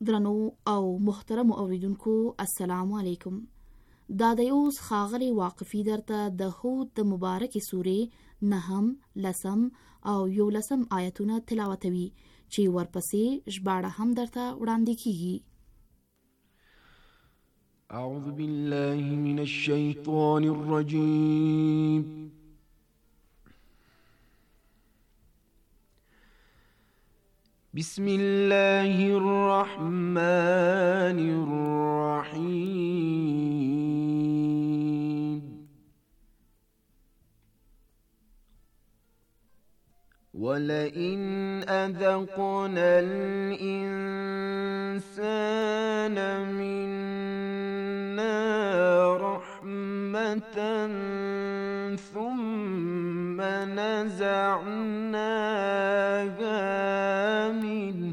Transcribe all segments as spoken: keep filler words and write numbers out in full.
درنو او محترم اوریدونکو السلام علیکم. دا د اوس خاغلی واقفي درته د هود د مبارکې سورې نهم، لسم او یولسم آیتونه تلاوتوي چې ورپسې ژباړه هم درته وړاندې کیږي. اعوذ بالله من الشیطان الرجیم. بسم الله الرحمن الرحيم. ولئن أذقنا الإنسان منا رحمة ثم نزعناها منه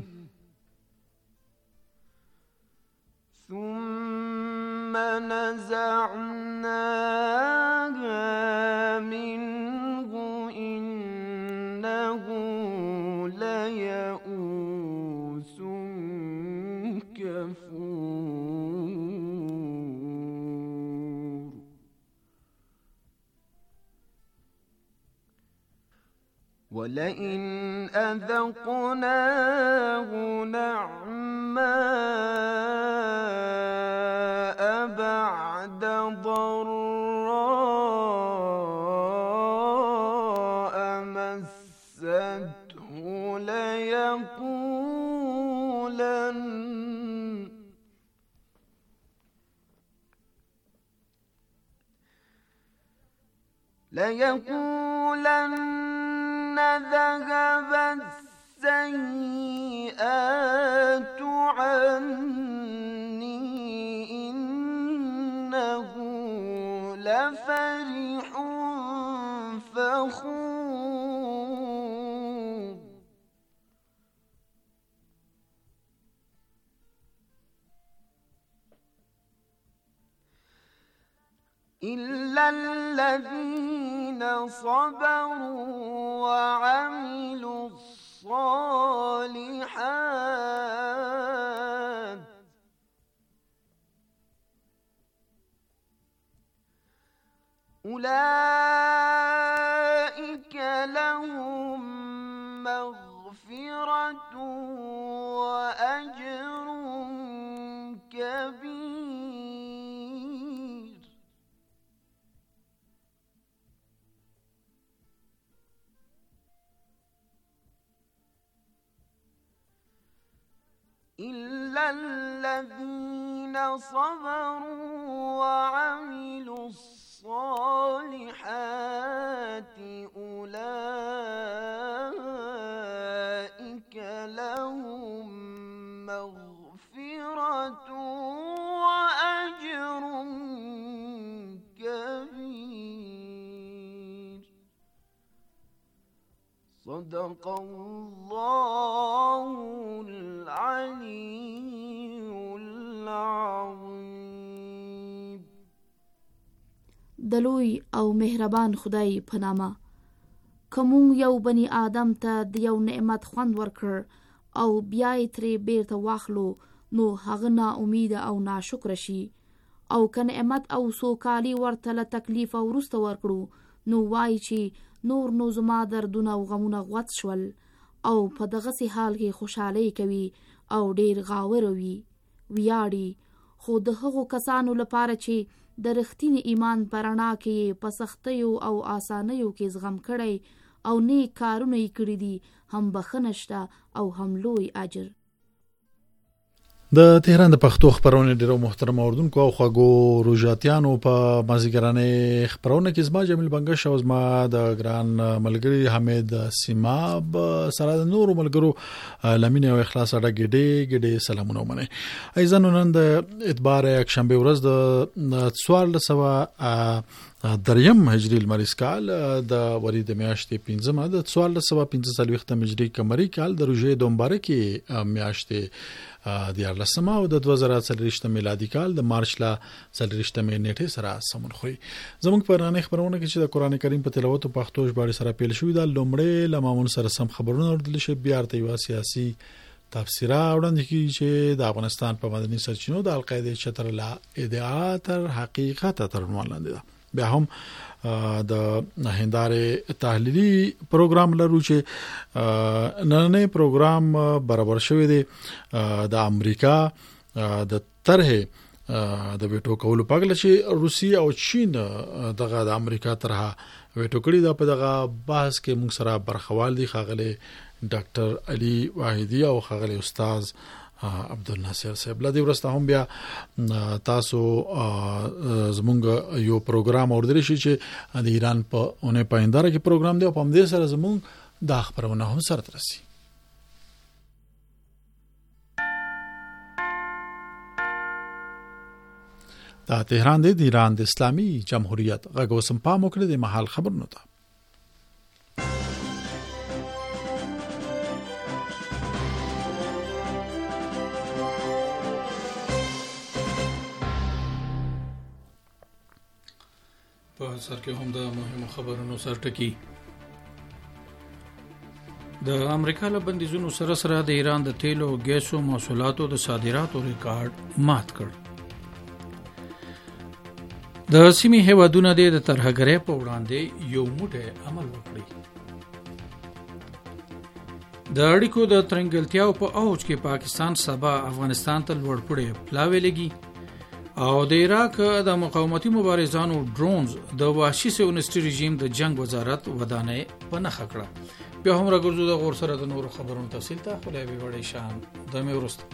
ثم نزعناها منه إنه ليئوس كفور. ولئن أذقناه نعماء بعد ضراء مسته ليقولن ليقولن ذهب السيئات عني إنه لفرح فخور. إلا الذين صبروا وعملوا الصالحات أولئك لهم مغفرة وأجر كبير. إلا الذين صبروا وعملوا الصالحات أولئك لهم مغفرة وأجر كبير. صدق الله العلي العظيم. دلوی او مهربان خدای په نامه. کوم یو بنی آدم ته د یو نعمت خوند ورکړ او بیا یې ترې بیرته واخلو نو هغه نا امید او ناشکر شي، او که نعمت او سوکالي ورته له تکلیف او وروسته ورکړو نو وایي چې نور نو زما دردونه او غمونه غوڅ شول، او په دغسې حال کې خوشحالۍ کوي او ډیر غاوره وي ویاړي. خو د هغو کسانو لپاره چې د رښتینې ایمان په رڼا کې په سختیو او آسانیو کې زغم کړی او نیک کارونه یې کړي دي هم بخښنه شته او هم لوی اجر. د تهران د پښتو خبرونه ډیرو محترم اوردونکو او خواږو روجاتیانو په مازیګرانه خبرونه کې زما جمیل بنگش او زما د ګران ملګری حمید سیماب سره د نورو ملګرو لمینه او اخلاص اړه ګډې ګډې سلامونه ومنه. ایزانو نن د اتبار یک شنبه ورځ د څوار لسوا دریم هجری المریز کال د ورید میاشتې پنځمه د څوار لسوا پنځه څلوېښتم هجری قمری کال د روژې د مبارکې میاشتې د یارلسمه او د دوه زره څلوېښت میلادي کال د مارچ لا څلوېښت نیټه سره سمون خوري. زموږ په رانه خبرونه کې چې د قران کریم په تلاوت او پښتو ژباړې سره پیل شوې د لومړی لمامون سره سم خبرونه اوردل شي بیا ارته یو سیاسي تفسیره وړاندې کیږي چې د افغانستان په مدني سرچینو د القاعده چتر لا ادعا تر حقیقت تر عنوان لاندې ده. بیا هم د هنداره تحلیلی پروګرام لرو چې نن پروګرام برابر شوی دی د امریکا د طرح د ویټو کولو په اړه چې روسیه او چین دغه د امریکا طرح ویټو کړی دا په دغه بحث کې موږ سره برخوال دي خاغله ډاکټر علي واحدی او خاغله استاد عبدالناصر صاحب. لدی ورسته هم بیا تاسو زمونږ یو پروګرام اوردل شي چې د ایران په اونې پایندار کې پروګرام دی او په دې سره زمونږ د خبرونه هم سره ترسي. دا تهران دی د ایران د اسلامي جمهوریت غوسم پام وکړي د محل خبرونه ده. په سر کې هم د مهمو خبرونو سر ټکی. د امریکا له بندیزونو سره سره د ایران د تیلو او ګیسو محصولاتو د صادراتو ریکارډ مات کړ. د سیمې هیوادونو د ترهګرۍ په وړاندې یو موټی عمل وکړي. د اړیکو د ترنګلتیاو په اوج کې پاکستان سبا افغانستان ته لوړ پړې پلاوي لګي او د عراق د مقاومتي مبارزانو ډرونز د وحشي سیونیسټي رژیم د جنگ وزارت ودانۍ په نښه کړه. بیا هم راګرځو د غور سره د نورو خبرونو تفصیل ته خلای به وړي شان د مې ورست.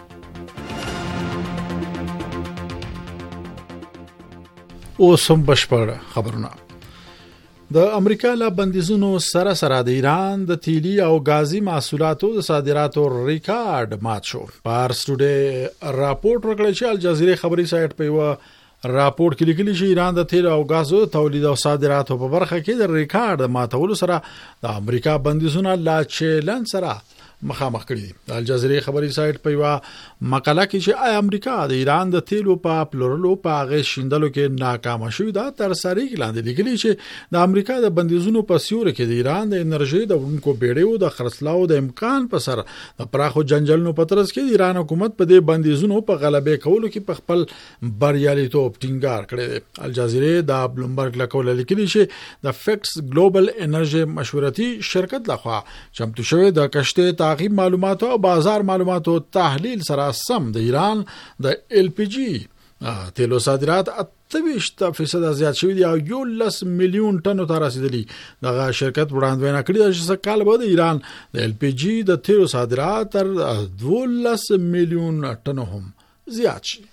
او سم بشپړ خبرونه. د امریکا له بندیزونو سره سره د ایران د تیلی او غازي محصولاتو د صادراتو ریکارډ مات شو. پارس ټوډے راپورټ ورکړی چې الجزیره خبري سایټ په یو راپورټ کې لیکلي چې ایران د تیل او غازو تولید او صادراتو په برخه کې د ریکارډ ماتولو سره د امریکا بندیزونه لا چیلن سره مخامخ کړي. الجزیره خبري سایټ په یو مقاله کې چې آیا امریکا د ایران د تیلو په پلورلو په هغه شیندلو کې ناکام شوې ده تر سره کې لاندې لیکلي چې د امریکا د بندیزونو په سیوري کې د ایران د انرژي د ونکو بیړیو د خرڅلاو د امکان په سر د پراخو جنجالونو په ترڅ کې د ایران حکومت په دې بندیزونو په غلبه کولو کې په خپل بریالیتوب ټینګار کړی دی. الجزیره د بلومبرګ لکول لیکلي چې د فیکس ګلوبل انرژي مشورتي شرکت لخوا چمتو شوی د کشته تعقیب معلوماتو او بازار معلوماتو تحلیل سره سم د ایران د ال پی جی تیلو صادرات اته فیصد زیات شوی دی او یو لس میلیون ټنو ته رسیدلی. دغه شرکت وړاندوینه کړې ده چې کال بعد ایران د ال پی جی د تیلو صادرات تر دولس میلیون ټنو هم زیات شي.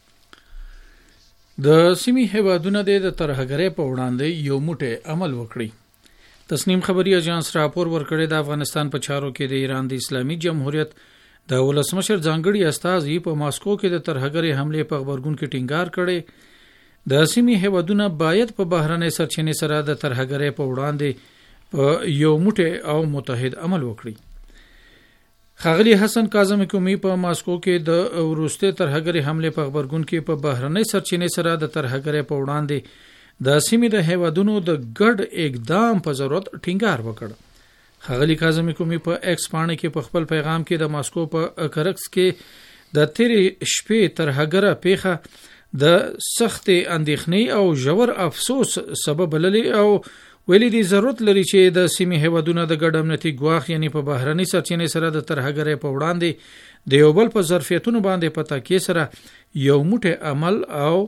د سیمې هیوادونو د ترهګرۍ په وړاندې یو موټی عمل وکړي. تسنیم خبری اژانس راپور ورکړی د افغانستان په چارو کې د ایران د اسلامي جمهوریت د ولسمشر ځانګړي استازي په ماسکو کې د ترهګرۍ حمله په خبرګون کې ټینګار کړي. د سیمې هیوادونو باید په بهرنۍ سرچینې سره د ترهګرۍ په وړاندې په یو موټی او متحد عمل وکړي. ښاغلي حسن کاظم حکومي په ماسکو کې د وروستي ترهګرۍ حمله په خبرګون کې په بهرنۍ سرچینې سره د ترهګرۍ په وړاندې د سیمې د هیوادونو د ګډ اقدام په ضرورت ټینګار وکړ. ښاغلي کاظم حکومي په ایکس باندې کې په خپل پیغام کې د ماسکو په کرکس کې د تیرې شپې ترهګره پیښه د سخت اندېښنې او ژور افسوس سبب بللې او ویلي دي ضرورت لري چې د سیمې هیوادونو د ګډ امنیتي ګواښ یعنی په بهرنۍ سرچینې سره د ترهګرۍ په وړاندې د یو بل په ظرفیتونو باندې په تکیه سره یو موټی عمل او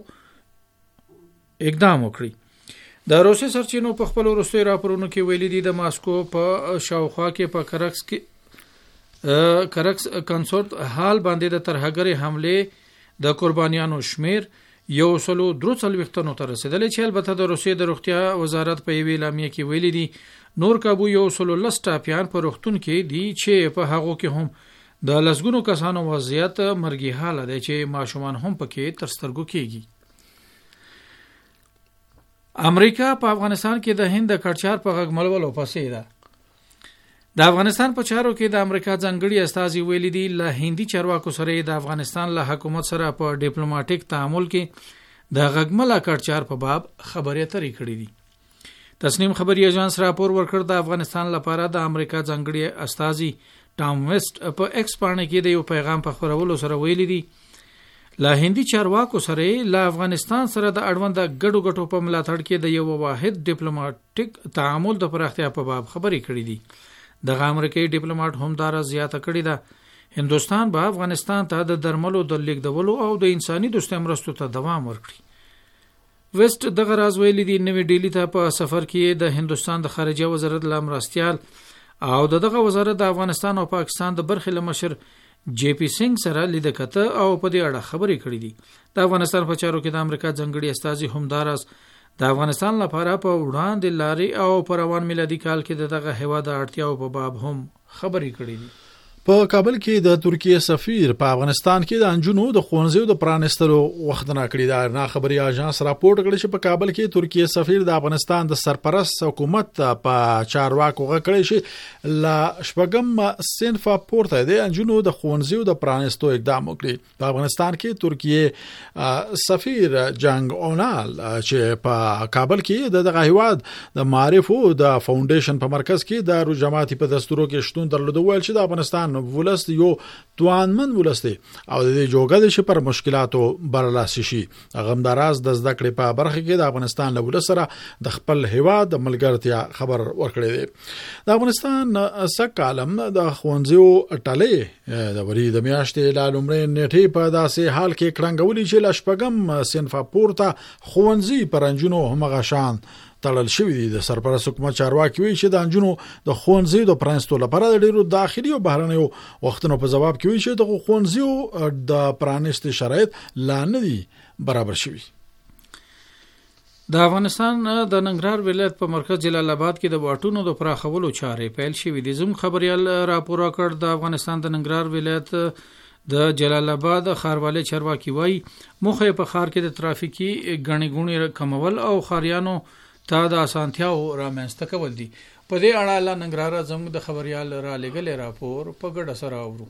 اقدام وکړي. د روسي سرچینو په خپل وروستي راپورونو کې ویلي دي د ماسکو په شاوخوا کې په کرکس کې کرکس کنسورت حال باندې د ترهګرۍ حمله د قربانیانو شمیر یو سلو درو څلوېښتو ته رسیدلی چې البته د روسي د روغتیا وزارت په یوې اعلامیه کې ویلي دي نور کابو یو سلو لس ټاپیان په روغتون کې دي چې په هغو کې هم د لسګونو کسانو وضعیت مرګي حاله دی چې ماشومان هم پکې تر سترګو کېږي. امریکا په افغانستان کې د هند د کډچار په غږ ملولو پسې ده. د افغانستان په چارو کې د امریکا ځانګړي استازي ویلي دي له هندي چارواکو سره د افغانستان له حکومت سره په ډیپلوماټیک تعامل کې د غږمله کډچار په باب خبرې اترې کړې دي. تسنیم خبري اژانس راپور ورکړ د افغانستان لپاره د امریکا ځانګړي استازي ټام ویسټ په ایکس باندې کې د یو پیغام په خبرولو سره ویلي دي لا هندي چارواکو سره لا افغانستان سره د اړوند غټو غټو په ملاتړ کې د یو واحد ډیپلوماټیک تعامل د پراختیا په باب خبرې کړې دي د امریکایي ډیپلوماټ هم دا زیاته کړې ده هندوستان به افغانستان ته د درملو د لیږدولو او د انساني دوستۍ مرستو ته دوام ورکړي ویسټ دغه راز ویلي دي نوې ډیلی ته په سفر کې د هندوستان د خارجه وزارت لامرستيال او دغه وزارت د افغانستان او پاکستان د برخې لمشر جی پی سنگ سره لیدکته او په دې اړه خبرې کړې دي د افغانستان په چارو کې د امریکا ځنګړي استازي همداراز د افغانستان لپاره په وړاندې لاري او په روان میلادي کال کې دغه هوا د اړتیاو په باب هم خبرې کړې دي په کابل کې د ترکیه سفیر په افغانستان کې د انجونو د خوانزیو د پرانستلو وخت نه کړی دا نه خبري اژانس راپورټ کړی چې په کابل کې ترکیه سفیر د افغانستان د سرپرست حکومت په چارواکو غکړی شي لا شپږم صنف پورته د انجونو د خوانزیو د پرانستو اقدام وکړي په افغانستان کې ترکیه سفیر جنگ اونال چې په کابل کې د دغه هیواد د معارف او د فاونډیشن په مرکز کې د رجماتي په دستورو کې شتون درلود ول چې د افغانستان ولست یو توانمن ولست او د جوګه د شي پر مشکلاتو برلاسي شي غمداراز د زده کړې په برخه کې د افغانستان له ولست سره د خپل هیواد د ملګرتیا خبر ورکړی دی د افغانستان سک عالم د خوانزیو ټلې د وری د میاشتې له لومړۍ نیټې په داسې حال کې کړنګولې چې لشپګم صنف پورته خوانزي پرنجونو همغه شان تړل شوی دی د سرپرست حکومت چارواکي وی چې د انجونو د خونځي د پرانستو لپاره د ډیرو داخلي او بهرنیو وختونو په جواب کې وی چې د خونځیو د پرانست شرایط لا نه دي برابر شوی د افغانستان د ننګرهار ولایت په مرکز جلال آباد کې د واټونو د پراخولو چارې پیل شوې دي زم خبريال راپور کړ د افغانستان د ننګرهار ولایت د جلال آباد خاروالي چارواکي وای مخه په خار کې د ترافیکي غني غونی کمول او خاریانو تا د اسانتیاو رامنځته کول دي په دې اړه لا ننګرهار زموږ د خبريال را لګل راپور په ګډه سره اورو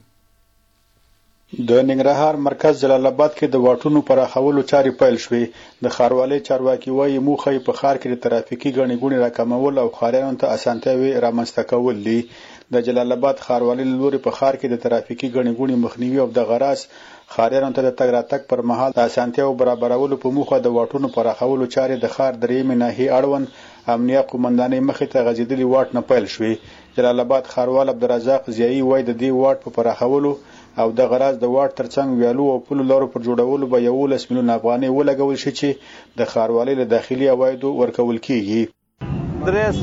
د ننګرهار مرکز جلال آباد کې د واټونو پراخولو چارې پیل شوې د خاروالي چارواکي وایي موخه په خار کې د ترافیکي غني غونی راکمول او خاریانو ته اسانتیاوي رامنځته کول دي د جلال آباد خاروالي لوري په خار کې د ترافیکي غني غونی مخنیوي او د غراس خاریانو ته د تګ راتګ پر مهال د اسانتیاو برابرولو په موخه د واټونو پراخولو چارې د خار درېمې ناحیې اړوند امنیه قومندانۍ مخې ته غځېدلي واټ نه پیل شوې جلال آباد خاروال عبدالرزاق ضیایي وایي د دې واټ په پراخولو او د غراز د واټ ترڅنګ ویالو او پلو لارو پر جوړولو به یولس میلیون افغانۍ ولګول شي چې د خاروالۍ له داخلي عوایدو ورکول کیږي درې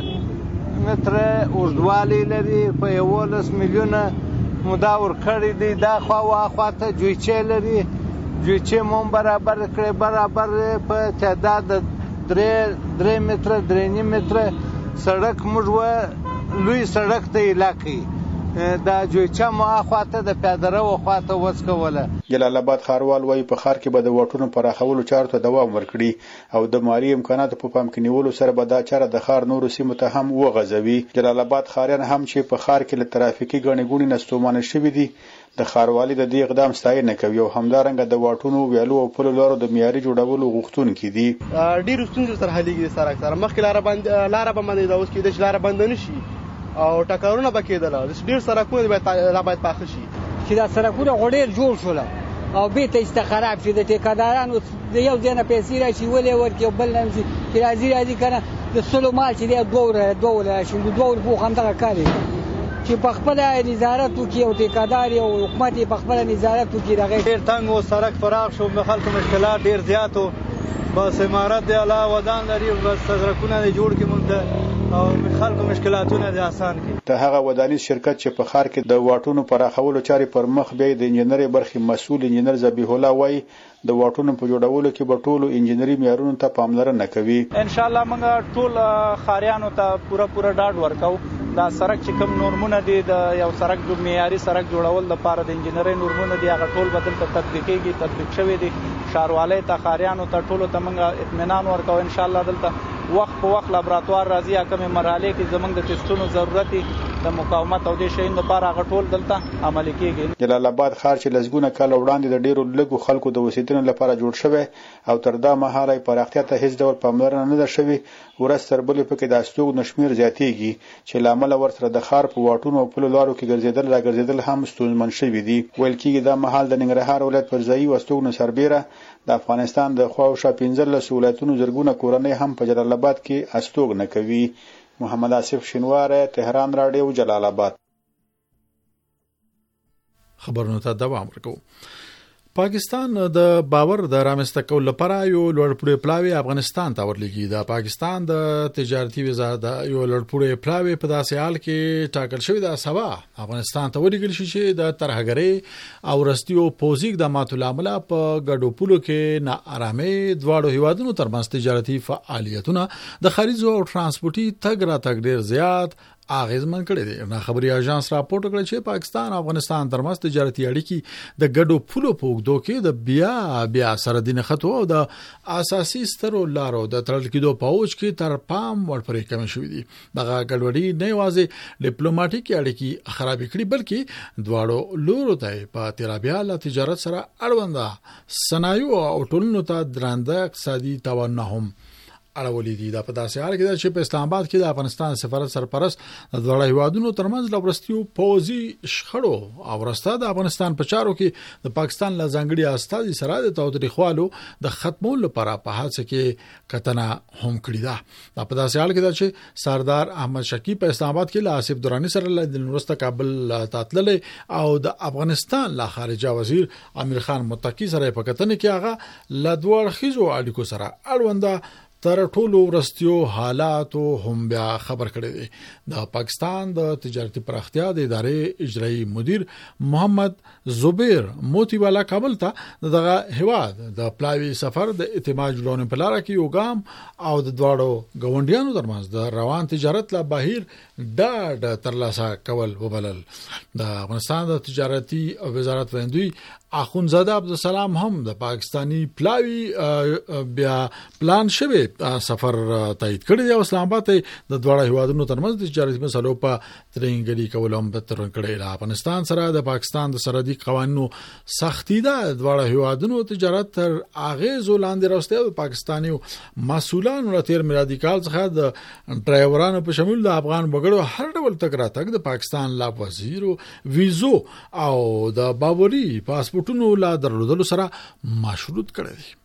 سوه متره اوږدوالی لري په یولس میلیونه مداور کړی دی دا خوا واخوا ته جویچې لري جویچې مو برابر کړی برابر په تعداد درې درې متره درې نیم متره سړک موږ و لوی سړک ته علاقې دا جویچه مو اخوا ته د پیاده رو خوا ته وڅکوله جلال آباد خاروال وایي په ښار کې به د واټونو پراخولو چارو ته دوام ورکړي او د مالي امکاناتو په پام کې نیولو سره به دا چاره د ښار نورو سیمو ته هم وغځوي جلال آباد ښاریان هم چې په ښار کې له ترافیکي ګڼې ګوڼې نه ستومانه شوي دي د ښاروالي د دې اقدام ستاینه کوي او همدارنګه د واټونو ویالو او پلو لارو د معیاري جوړولو غوښتونکي دي ډېرو ستونزو سره حلیږي د سړک سره مخکې لاره بند لاره به باندې دا اوس کېدای چې لاره بنده نه شي او ټکرونه به کېدله ډېر سړکونه لا باید پاخه شي چې دا سړکونه خو ډېر جوړ شوله او بیرته ایسته خراب شي د ټیکادارانو د یو ځای نه پیسې راشي ولې ورکړي او بل نه شي چې راځي راځي که نه د سلو مال چې دی دوه دوه راشي د دوه پوخ همدغه کار چې په خپله نظارت وکړي او ټیکادار او حکومت یې په خپله نظارت وکړي د هغې ډېر تنګ و سړک پراخ شو د خلکو مشکلات ډېر زیات و بس امارت دی الله ودان لري بس سړکونه یې جوړ کړي مونږ او خلکو مشکلاتونه دې آسان کړي د هغه ودانیز شرکت چې په ښار کې د واټونو پراخولو چارې پر مخ بیا د انجنیري برخې مسؤل انجنیر ذبیح الله وایي د واټونو په جوړولو کې به ټولو انجنیري معیارونو ته پاملرنه کوي ان شاء الله موږ ټول خاریانو ته پوره پوره ډاډ ورکو دا سړک چې کوم نورمونه دي د یو سړک د معیاري سړک جوړول لپاره د انجنیري نورمونه دي هغه ټول بدل ته تطبیقېږي تطبیق شوی دي ښاروالۍ ته خاریانو ته ټولو ته موږ اطمینان ورکو ان شاء الله دلته وخت په وخت لابراتوار راځي یا کومې مرحلې کې زمونږ د ټیسټونو ضرورت د مقاومت او د شیانو لپاره هغه ټول دلته عملي کیږي. جلال آباد ښار چې لسګونه کاله وړاندې د ډیرو لږو خلکو د اوسېدنې لپاره جوړ شوی او تر دا مهاله پراختیا ته هیڅ ډول پاملرنه نه ده شوې، ورځ تر بلې پکې د استوګنو شمېر زیاتېږي چې له امله ورسره د ښار په واټونو او پلو لارو کې ګرځېدل راګرځېدل هم ستونزمن شوي دي. ویل کېږي دا مهال د ننګرهار ولایت پر ځایي استوګنو سربیره د افغانستان د خواوشا پنځلس ولایتونو زرګونه کورنۍ هم په جلال آباد کې استوګنه کوي. محمد آصف شینواره، تهران رادیو، جلال آباد. خبرونه ته دوام ورکوو. پاکستان د باور د رامنځته کولو لپاره یو لوړپوړی پلاوی افغانستان ته ورلېږي. د پاکستان د تجارتي وزارت یو لوړپوړی پلاوی په داسې حال کې ټاکل شوی د سبا افغانستان ته ورلېږل شي چې د ترهګرۍ او رستیو پوزیک د ماتو لامل په ګډو پولو کې ناارامۍ دواړو هیوادونو ترمنځ تجارتي فعالیتونه د خارجو او ترانسپورتي تګ راتګ ډیر زیات اغیزمن کړي دي. نه خبري اژانس راپورټ کړی چې پاکستان او افغانستان ترمنځ تجارتي اړیکې د ګډو پولو په اوږدو کې د بیا بیا سره دین خطو او د اساسي سترو لارو د تړل کېدو په اوج کې تر پام ورپرې کم شوې دي. دغه ګډوډي نه یوازې ډیپلوماټیک اړیکې خراب کړي بلکې دواړو لورو ته په تیرابیا له تجارت سره اړونده صنایع او ټولنو ته درانده اقتصادي تاوان هم اړولې دي. دا په داسې حال کې چې په اسلام آباد کې د افغانستان سفارت سرپرست د دواړو هیوادونو ترمنځ لورستیو پوزي شخړو او ورسته د افغانستان په چارو کې د پاکستان له ځانګړي استازي سره د تاوتریخوالو د ختمولو لپاره په هڅه کې کتنه هم کړې ده. دا په داسې حال کې چې سردار احمد شکی په اسلام آباد کې له آصف درانی سره د ورسته کابل تاتللې او د افغانستان له خارجه وزیر امیر خان متقی سره په کتنه کې هغه له دوه خيزو اړیکو سره اړونده تر ټولو ورستیو حالاتو هم بیا خبر کړی دی. د پاکستان د تجارتي پراختیا د ادارې اجرایی مدیر محمد زبیر موتی والا کابل ته دغه هواد د پلاوی سفر د اعتماد جوړونې په لار کې یو ګام او د دواړو ګاونډیانو ترمنځ د روان تجارت لا بهیر ډاډ ترلاسه کول وبلل. د افغانستان د تجارتي وزارت ویندوی اخونزاده عبدالسلام هم د پاکستانی پلاوی بیا پلان شوی سفر تایید کړی دی او اسلام آباد ته د دواړو هیوادونو ترمنځ د تجارتي مسلو په ترنګري کولم په تر کړی. افغانستان سره د پاکستان د سرحدي قوانینو سختي ده. دواړو هیوادونو تجارت تر اغیز لاندې راوستي او پاکستاني مسولانو له تیر میلادي کال څخه د ډرایورانو په شمول د افغان وګړو هر ډول تګ راتګ د پاکستان لا وزیرو ویزو او د باوري پاسپورتونو لا درلودلو سره مشروط کړی دی.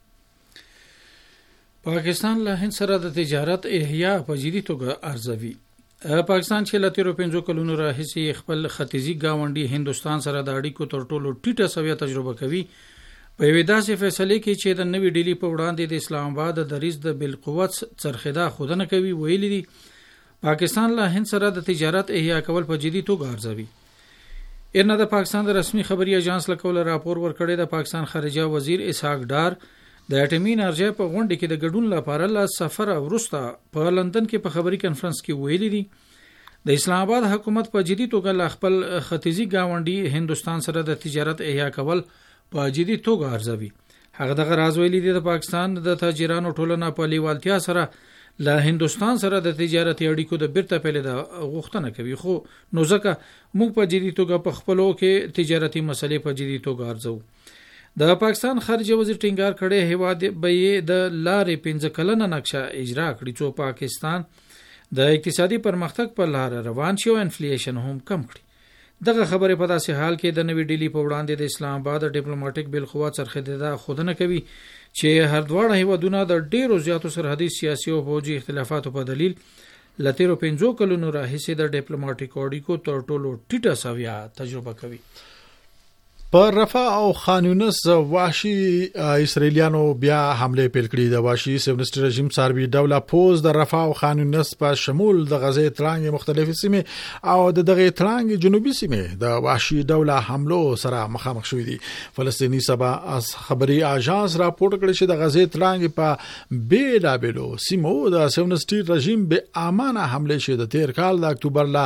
پاکستان له هند سره د تجارت احیا په جدي توګه ارزوي. پاکستان چې له تیرو پنځو کلونو راهیسې خپل ختیځي گاونډي هندستان سره د اړیکو تر ټولو ټیټه سویه تجربه کوي په یوه داسې فیصله کې چې د نوې ډیلی په وړاندې د اسلام آباد د دریز د بالقوت څرخیدا خودنه کوي. ویلي دي پاکستان له هند سره د تجارت احیا کول په جدي توګه ارزوي. ارنه د پاکستان د رسمي خبري اژانس له کوله راپور ورکړی د پاکستان خارجه وزیر اسحاق ډار د اټومي انرژي په غونډه کې د ګډون لپاره له سفر وروسته په لندن کې په خبري کانفرنس کې ویلي دي د اسلام آباد حکومت په جدي توګه له خپل ختیځي گاونډي هندستان سره د تجارت احیا کول په جدي توګه ارزوي. هغه دغه راز ویلي دي د پاکستان د تاجرانو ټولنه په لیوالتیا سره له هندستان سره د تجارتي اړیکو د بیرته پیل د غوښتنه کوي. خو نو ځکه موږ په جدي توګه په خپلو کې تجارتي مسلې په جدي توګه ارزو. د پاکستان خارجه وزیر ټینګار کړي هیواد به د لارې پنځه کلنه نقشه اجرا کړي چې پاکستان د اقتصادي پرمختګ په لار روان شي او انفلیشن هم کم کړي. دغه خبره په داسې حال کې د نوې ډیلی په وړاندې د اسلام آباد ډیپلوماټیک بالقوه څرخیدا خودنه کوي چې هر دواړه هیوادونه د ډیرو زیاتو سرحدي سیاسي او فوجي اختلافاتو په دلیل لتیرو پنځو کلونو راهیسې د ډیپلوماټیک اړیکو تر ټولو ټیټه سویه تجربه کوي. پر رفح او خان یونس وحشي اسرائیلیانو بیا حمله پیل کړې. د وحشي سیونیست رژیم سروي ډوله پوز د رفح او خان یونس په شمول د غزې ترانګ مختلفې سیمې او د دغه ترانګ جنوبي سیمې د وحشي ډوله حملو سره مخامخ شوې دي. فلسطیني سبا از خبري اژانس راپورټ کړی چې د غزې ترانګ په بیلابلو سیمو د سیونیست رژیم به امانه حمله شوه د تیر کال د اکتوبر لا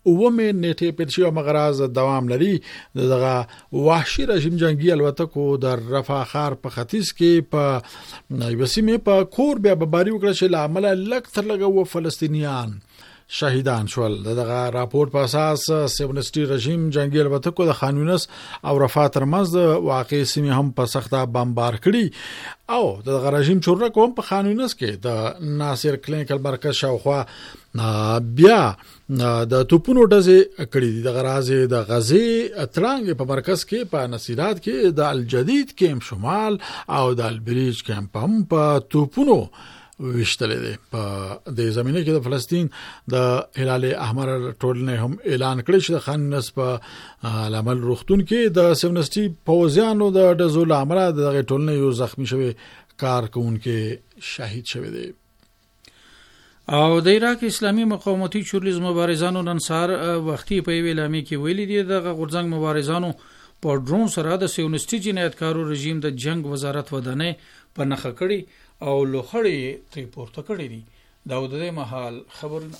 اومه نیټه په شی مغراز دوام لري دغه وحشي رژیم جنگي الوتکو د رفح ښار په ختیځ کې په یوسیمه په کور بیا بباري وکړه چې لامل لک تر لګو فلسطینیان شهیدان شول. دغه راپور په اساس سیونسټي رژیم جنگي الوتکو د خان یونس او رفح ترمنځ د واقع سیمه هم په سخته بمبار کړي او دغه رژیم چورلک هم په خان یونس کې د ناصر کلینیکل مرکز شاوخوا بیا د توپونو ډزې کړي دي. دغه راځي د غزي اترانګ په مرکز کې په نصیرات کې د الجدید کیمپ شمال او د البریج کیمپ هم په توپونو وشتلې ده. په د زمینه کې د فلسطین د هلال احمر ټولنې هم اعلان کړی چې د خان یونس په علامل روختون کې د سیونسټي پوزیانو د ډزول امر د ټولنې یو زخمی شوی کارکونکو شهید شوی دی. او د عراق اسلامي مقاومتي چورلیز مبارزانو نن سهار وختي په ویلامي کې ویلي دي د غورځنګ مبارزانو په ډرون سره د سیونسټي جنایتکارو رژیم د جنگ وزارت ودانې په نخښه کړي او لوخړې تری پورته کړې دي. دا د دې محل خبرونه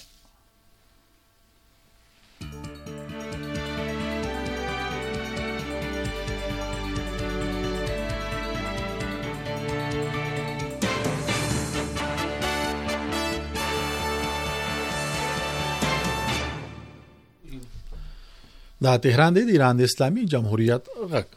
دا تهران دی د ایران د اسلامي جمهوریت غږ.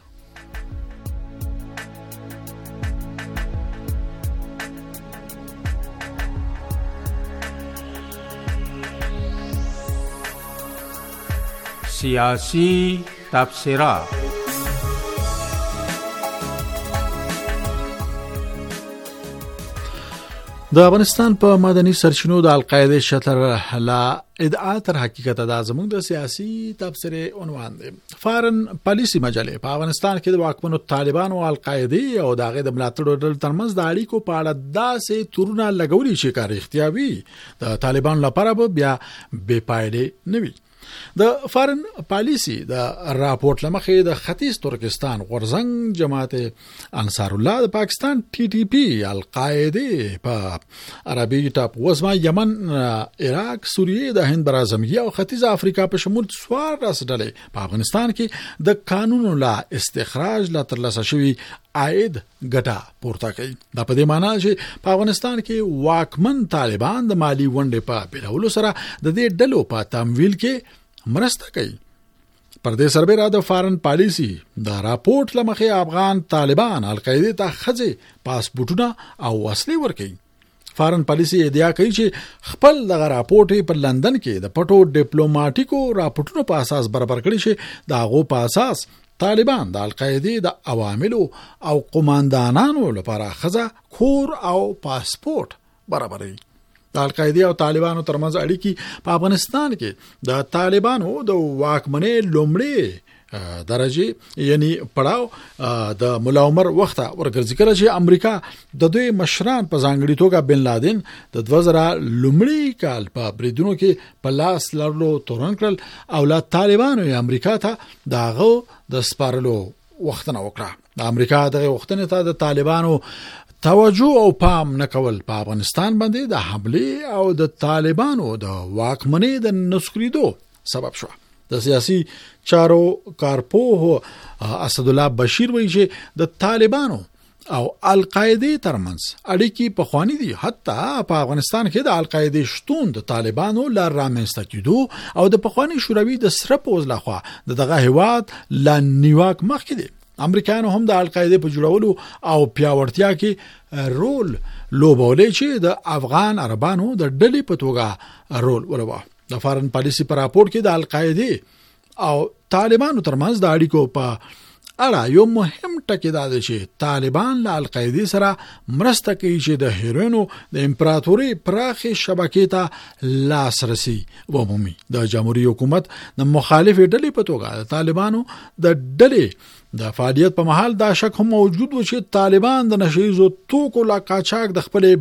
سیاسی تبصره. د افغانستان په مدني سرچینو د القاعده شتر لا ادعا تر حقیقت دا زموږ د سیاسي تبصره عنوان دی. فارن پالیسی مجله په افغانستان کې د واکمنو طالبان او القاعده او دغه د ملاتړو ډول ترمنځ د اړیکو په اړه داسې تورونه لګولي چې کار اختیاري د طالبان لپاره بیا بے پایده نوي. د فارن پالیسی د راپورټ لمخې د ختیځ ترکستان غورځنګ جماعت انصار الله د پاکستان ټي ټي پی القاعده په عربي ټاپ وزما یمن عراق سوریه د هند برازمګي او ختیځ افریقا په شمول سوار راسډلې په افغانستان کې د قانون لا استخراج لا ترلاسه شوی عاید ګټه پورته کوي. دا په دې معنی چې په افغانستان کې واکمن طالبان د مالی ونډې په پیلولو سره د دې ډلو په تمویل کې مرسته کوي. پر دې سربېره د فارن پالیسی د راپورټ لمخې افغان طالبان القاعده ته خځې پاسپورتونه او وسلې ورکوي. فارن پالیسی ادعا کوي چې خپل دغه راپورټ په لندن کې د پټو ډیپلوماټیکو راپورټونو په اساس برابر کړي چې د هغو په اساس طالبان د القاعده د عواملو او قوماندانانو لپاره خځه کور او پاسپورت برابروي. د القاعده او طالبانو ترمنځ اړیکې په افغانستان کې د طالبانو د واکمنۍ لومړی درجه یعنی پړاو د مولا عمر وخت ورګرځي کړي چې امریکا د دوی مشران په ځانګړي توګه بن لادن د دوه زره لومړی کال په بریدونو کې په لاس لرلو تورن کړل او لا طالبانو یې امریکا ته داغه د سپارلو وختونه وکړه. د امریکا دغه وختونه ته د طالبانو توجه او پام نکول په افغانستان باندې د حمله او د طالبانو د واکمنۍ د نسکریدو سبب شو. د سیاسي چارو کارپوه اسد الله بشیر وایي چې د طالبانو او القاعده ترمنځ اړیکې په خواني دي. حتی په افغانستان کې د القاعده شتون د طالبانو لار رامنځته کېدو او د پخوانی شوروي د سره پوز لخوا دغه هواد لا نیواک مخکې دي. امریکایانو هم د القاعده په جوړولو او پیاوړتیا کې رول لوبولې چې د افغان عربانو د ډلې په توګه رول ولوبه. د فارن پالیسی په راپورټ کې د القاعده او طالبانو ترمنځ د اړیکو په اړه یو مهم ټکی دا دی چې طالبان له القاعده سره مرسته کوي چې د هیروینو د امپراتوري پراخي شبکې ته لاسرسي ومومي. د جمهوریت حکومت د مخالف ډلې په توګه د طالبانو د ډلې د فعالیت په محل دا شک هم موجود و چې طالبان د نشیزو توکو لا قاچاق د خپل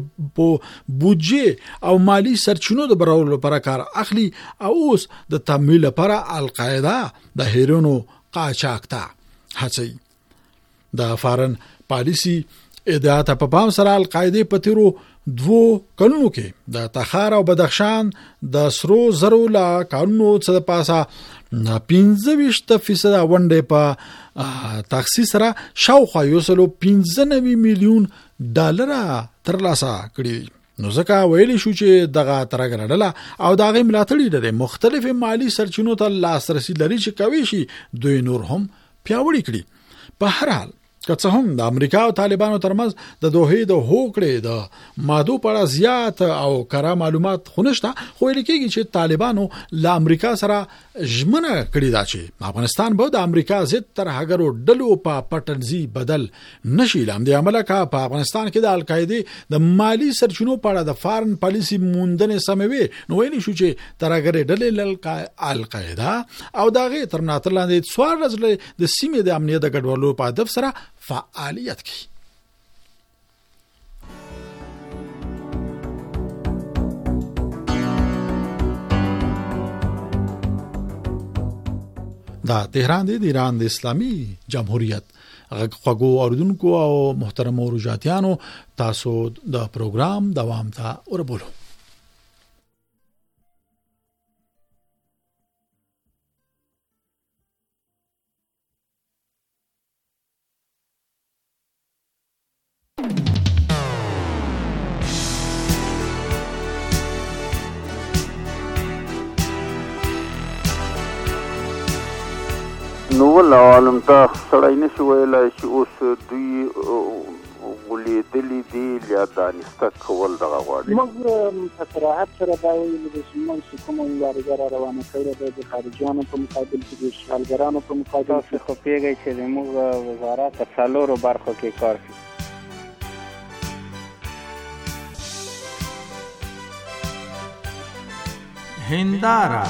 بودجه او مالی سرچینو د برولو لپاره کار اخلي او اوس د تمویل لپاره القاعده د هیروینو قاچاق ته هڅي. د فارن پالیسی ادعا ته په پام سره القاعده په تیرو دوو کلونو کې د تخار او بدخشان د سرو زرو لا قانونو څخه پاسه پنځه ویشت فیصد ونډه په تخصیص را شاوخوا یو سلو پنځه نوي میلیون ډالر ترلاسه کړي. نو ځکه ویلی شو چې دغه ترګرډله او دغه ملاتړي د مختلف مالی سرچینو ته لاسرسي لري چې کوي شي دوی نور هم پیاوړي کړي. په هر حال که څه هم د امریکا او طالبانو ترمنځ د دوحې د هوکړې د مادو په اړه زیات او کره معلومات خونشته، خو ویل کېږي چې طالبانو له امریکا سره ژمنه کړې ده چې افغانستان به د امریکا ضد ترهګرو ډلو په پټنځي بدل نشي. لامل عمله کا په افغانستان کې د القاعده د مالی سرچینو په اړه د فارن پالیسی موندنې سموي. نو ویل شو چې ترهګر ډلې القاعده او دغه ترناتر لاندې څوار ورځې د سیمې د امنیت د ګډوډولو په هدف سره فعالیت کوي. دا تهران دی د ایران د اسلامي جمهوریت غوږو اوریدونکو او محترم اوروجاتیانو، تاسو د پروګرام دوام ته وربولو. نو ول عالم ته سړی نشي ویلای چې اوس دوی ولیدلي دي یا دانسته کول دغه غواړي. موږ په صراحت سره دا ویلي دي چې موږ چې کومه مبارزه را روانه کړې ده د خارجیانو په مقابل کې د اشغالګرانو په مقابل کې، خو پوهېږئ چې زموږ وزارت په څلورو برخو کې کار کوي. هنداره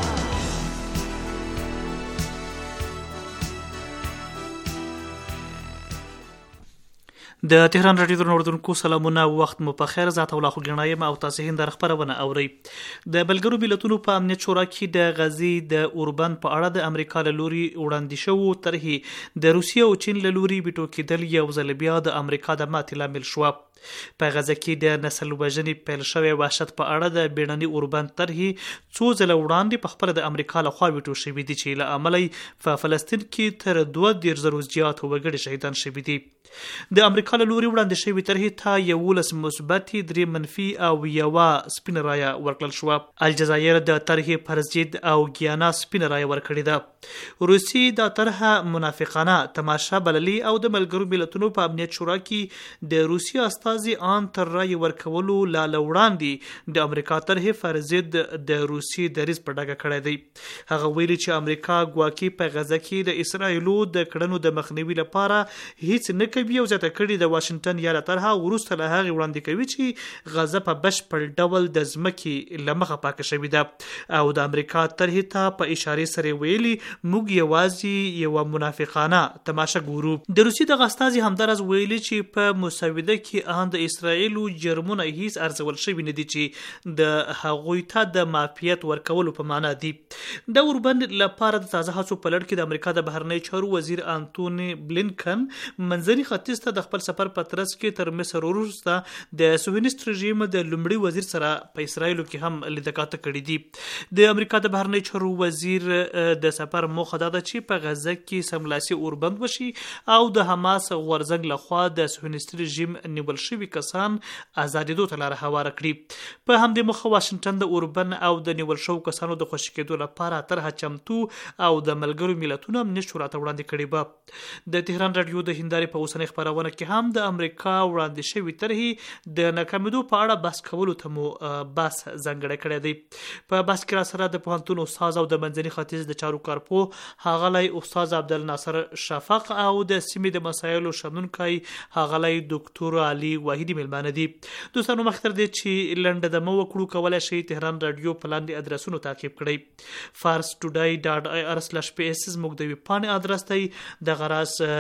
د تهران رادیو درنوردونکو سلامونه، وخت مو په خیر. ذات الله خو ګنایم او تاسو هنداره خبرونه اورئ. د بلګرو ملتونو په امنیت شورا کې د غزي د اوربند په اړه د امریکا له لوري وړاندې شوو طرحې د روسیې او چین له لوري بیټو کېدل یو ځل بیا د امریکا د ماتې لامل شو. په غزه کې د نسل وژنې پیل شوې وحشت په اړه د بیړني اوربند طرحې څو ځله وړاندې په خپل د امریکا له خوا بیټو شوې دي چې له امله په فلسطین کې تر دوه دېرش زرو زیات وګړي شهیدان شوي دي. د امریکا له لوري وړاندې شوې طرحې ته یولس مثبت، درې منفي او یوه سپینه رایه ورکړل شوه. الجزایر د طرحې پر ضد او ګیانا سپینه رایه ورکړې ده. روسیې دا طرحه منافقانه تماشا بللي او د ملګرو ملتونو په امنیت شورا کې د روسیې استازي ان تر رایې ورکولو لا وړاندې د امریکا طرحې پر ضد د روسیې دریځ په ډاګه کړی دی. هغه ویلي چې امریکا ګواکې په غزه کې د اسرایلو د کړنو د مخنیوي لپاره هیڅ نه کوي او زیاته کړي د واشنگټن یا طرحه وروسته له هغې وړاندې کوي چې غزه په بشپړ ډول د ځمکې له مخه پاکه شوې ده او د امریکا طرحې ته په اشارې سره ویلي موږ یوازې یوه منافقانه تماشه ګورو. د روسیې دغه استازي همداراز ویلي چې په مسوده کې ان د اسرایلو جرمونه هیڅ ارزول شوي نه دي چې د هغوی ته د معافیت ورکولو په معنا دي. د اوربند لپاره د تازه هڅو په لړ کې د امریکا د بهرنی چارو وزیر انټونی بلینکن منځني ختیځ ته د خپل سفر په ترڅ کې تر مصر وروسته د صهیونیست رژیم د لومړي وزیر سره په اسرایلو کې هم لیدکاته کړي دي. د امریکا د بهرنی چارو وزیر د سفر موخه دا ده چې په غزه کې سملاسي اوربند وشي او د حماس غورځنګ لخوا د صهیونیست رژیم نیول شوي کسان ازادېدو ته لاره هواره کړي. په همدې موخه واشنګټن د اوربند او د نیول شوو کسانو د خوشي کېدو لپاره طرحه چمتو او د ملګرو ملتونو امنیت شورا ته وړاندې کړې به. د تهران رادیو د هندارې په اوسنۍ خبرونه کې هم د امریکا وړاندې شوې طرحې د ناکامېدو په اړه بحث کولو ته مو بحث ځانګړی کړی دی. په بحث کې را سره د پوهنتون استاد او د منځني ختیځ د چارو کارپوه ښاغلی استاد عبدالناصر شفق او د سیمې د مسایلو شنونکی ښاغلی ډاکټر علي واحدي مېلمانه دي. دوستانو مخکې تر دې چې لنډه دمه وکړو کولی شئ تهران رادیو په لاندې ادرسونو تعقیب کړئ. فارس ټوډای ډاټ آی آر سلاش پی اس زموږ د ویب پاڼې ادرس دی. دغه راز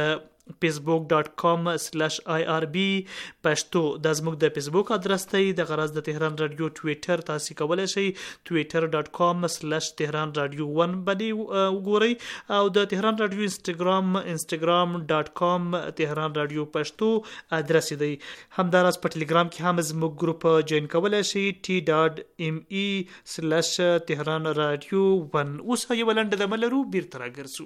facebook dot com slash i r b پښتو د زموږ د فیسبوک ادرس دی. د غرض د تهران رادیو ټویټر تاسو کولی شئ twitter dot com slash tehran radio one باندې وګورئ او د تهران رادیو انستګرام instagram dot com تهران رادیو پښتو ادرس دی. همداراز په ټلګرام کې هم زموږ ګروپ جوین کولی شئ t dot m e slash tehran radio one. اوس یو لنډه د ملرو بیرته راګرځو.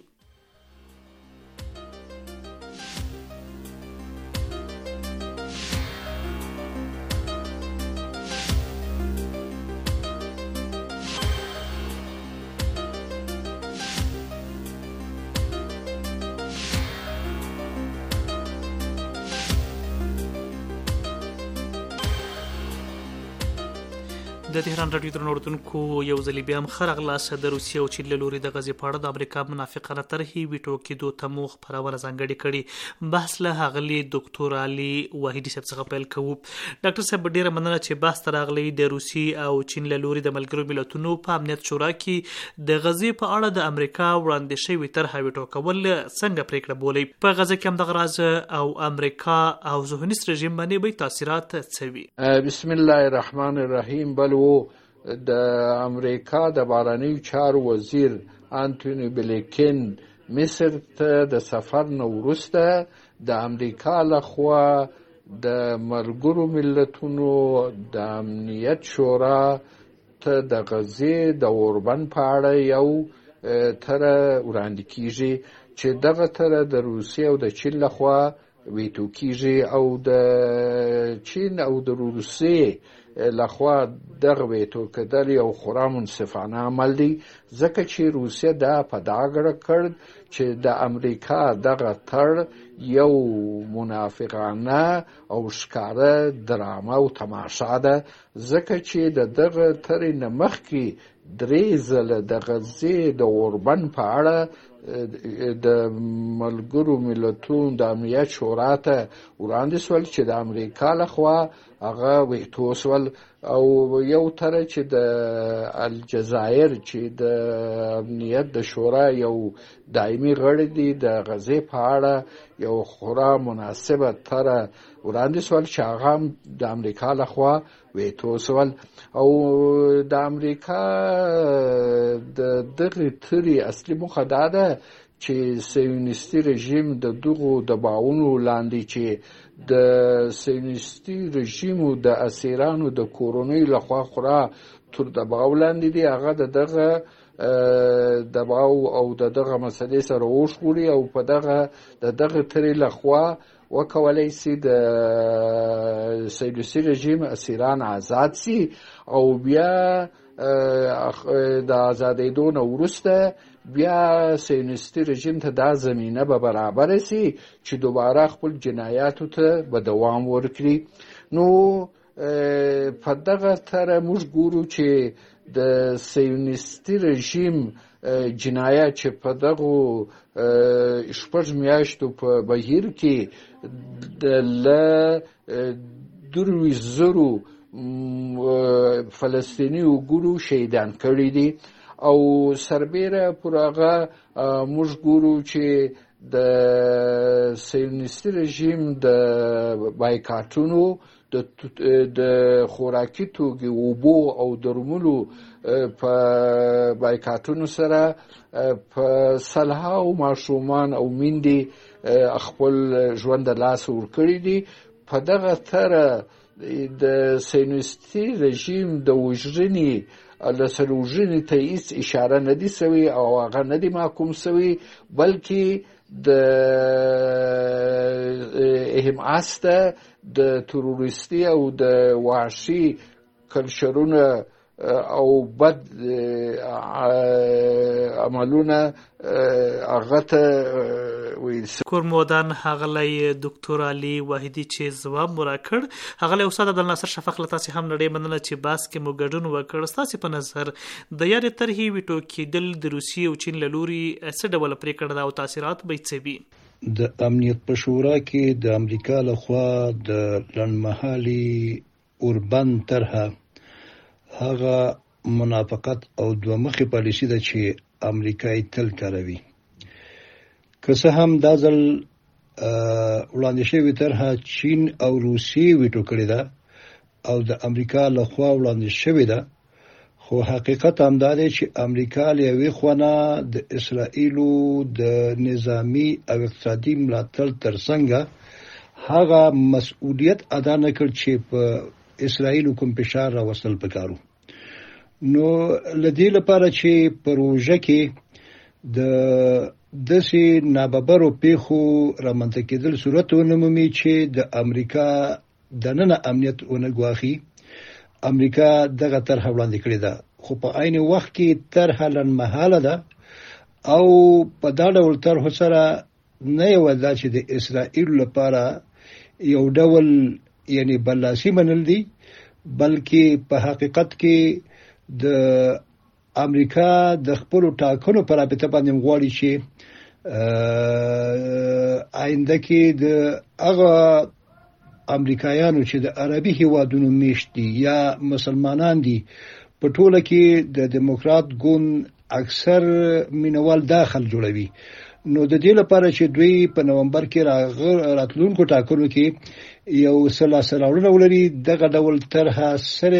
د تهران رادیو درنو اوریدونکو یو ځل بیا هم ښه راغلاست. د روسیې او چین له لوري د غزې په اړه د امریکا منافقانه طرحې ویټو کېدو ته مو خپرونه ځانګړې کړې. بحث له ښاغلي ډاکټر علي واحدي صاحب څخه پیل کوو. ډاکټر صاحب ډېره مننه چې بحث ته راغلی. د روسیې او چین له لوري د ملګرو ملتونو په امنیت شورا کې د غزې په اړه د امریکا وړاندې شوې طرحه ویټو کول څنګه پرېکړه بولئ؟ په غزه کې همدغه راز او امریکا او صهیونیست رژیم باندې به تاثیرات څه وي؟ بسم الله الرحمن الرحیم. بل د امریکا د بهرنیو چارو وزیر انټونی بلینکن مصر ته د سفر نه وروسته د امریکا لخوا د ملګرو ملتونو د امنیت شورا ته د غزې د اوربند په اړه یو طرح وړاندې کیږي چې دغه طرح د روسیې او د چین لخوا ویټو کیږي او د چین او د روسیې لخوا دغه ویټو کېدل یو خورا منصفانه عمل دی، ځکه چې روسیه دا په ډاګه کړ چې د امریکا دغه تړ یو منافقانه او ښکاره ډرامه او تماشا ده، ځکه چې د دغه تړ نه مخکې درې ځله د غزې د اوربند په اړه د ملګرو ملتونو د امنیت شورا ته وړاندې سول چې د امریکا لخوا هغه ویټو سول او یو طرح چې د الجزایر چې د امنیت د شورا یو دایمي غړی دی د غزې په اړه یو خورا مناسبه طرح وړاندې سول چې هغه د امریکا لخوا ویټو سول او د امریکا د دغه تری اصلي موخه دا ده چې صهیونیستي رژیم د دغو دباوونو لاندې چې د صهیونیستي رژیمو د اسیرانو د کورونی لخوا خورا تر دباو لاندې دي، هغه د دغه دباو او د دغه مسلې سره وښوري او په دغه د دغه تری لخوا وکولای سي د صهیونیستي رژیم اسیران آزاد سي او بیا د آزادېدو نه وروسته بیا صهیونیستي رژیم ته دا زمینه به برابر سي چې دوباره خپل جنایاتو ته به دوام ورکړي. نو په دغه طرح موږ ګورو چې د صهیونیستي رژیم جنایات چې په دغو شپږ میاشتو په بهیر کې د له درویشت زرو فلسطیني وګړو شهیدان کړي دي او سربیره پر هغه موږ ګورو چې د صهیونیستي رژیم د بایکاټونو د خوراکي توکو اوبو او درملو په بایکاټونو سره په سلهاو ماشومان او میندې خپل ژوند د لاس ورکړي دي. په دغه طرح د صهیونیستي رژیم د وژنې له سره وژنې ته هیڅ اشاره نه دي سوي او هغه نه دي محکوم سوي، بلکې د حماس ته د تروریستي او د وحشي کلچرونه او بد عملونه هغه ته ویل سي. کورمودان هغلی ډاکټر علي واحدي چې ځواب مو راکړ. هغلی استاد عبدالناصر شفق له تاسې هم نړۍ مننه چې بحث کې مو ګډون وکړ. ستاسې په نظر د یادې طرحې ویټو کېدل د روسیې او چین له لوري څه ډول پرېکړه ده او تاثیرات به یې څه وي؟ د امنیت په شورا کې د امریکا لخوا د لنډمهالي اوربند طرحه هغه منافقت او دوه مخي پالیسي ده چې امریکا یې تل کاروي. که څه هم دا ځل وړاندې شوې طرحه چین او روسیې ویټو کړې ده او د امریکا له خوا وړاندې شوې ده، خو حقیقت همدا دی چې امریکا له یوې خوا نه د اسرائیلو د نظامی او اقتصادي ملاتړ ترڅنګ هغه مسؤلیت ادا نه کړ چې په اسرائیلو کوم فشار راوستل پکارو. نو لدې لپاره چې پروژه کې د داسې ناببرو پیښو رامنځته کېدل صورت ونمومي چې د امریکا دننه امنیت ونه ګواښي، امریکا دغه طرحه وړاندې کړې ده، خو په عین وخت کې طرحه لنډمهاله ده او په دا ډول طرحو سره نه یوازې دا چې د اسرائیل لپاره یو ډول یعنی برلاسي منل دي، بلکې په حقیقت کې د امریکا د خپل ټاکنو پر رابطه باندې غواړي چې آینده کې د هغه امریکایانو چې د عربي هیوادونو میشت دي یا مسلمانان دي په ټوله کې د دیموکرات ګوند اکثر مینوال داخل جوړوي. نو د دې لپاره چې دوی په نومبر کې راتلونکو ټاکنو کې یو سلاسل راوړنه ولري، دغه ډول طرحه صرف